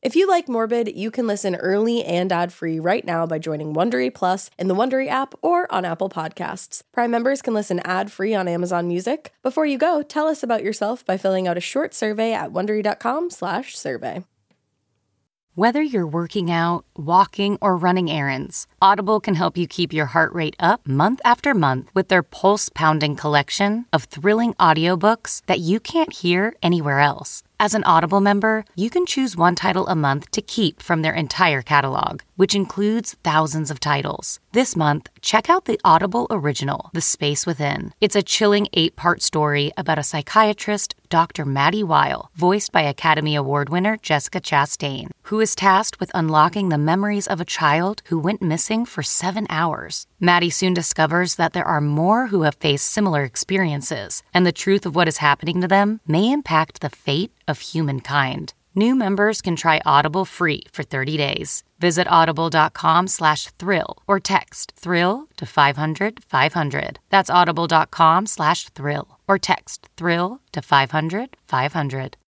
If you like Morbid, you can listen early and ad-free right now by joining Wondery Plus in the Wondery app or on Apple Podcasts. Prime members can listen ad-free on Amazon Music. Before you go, tell us about yourself by filling out a short survey at wondery.com slash survey. Whether you're working out, walking, or running errands, Audible can help you keep your heart rate up month after month with their pulse-pounding collection of thrilling audiobooks that you can't hear anywhere else. As an Audible member, you can choose one title a month to keep from their entire catalog, which includes thousands of titles. This month, check out the Audible original, The Space Within. It's a chilling eight-part story about a psychiatrist, Doctor Maddie Weil, voiced by Academy Award winner Jessica Chastain, who is tasked with unlocking the memories of a child who went missing for seven hours. Maddie soon discovers that there are more who have faced similar experiences, and the truth of what is happening to them may impact the fate of humankind. New members can try Audible free for thirty days. Visit audible.com slash thrill or text thrill to five hundred five hundred. That's audible.com slash thrill or text thrill to five hundred five hundred.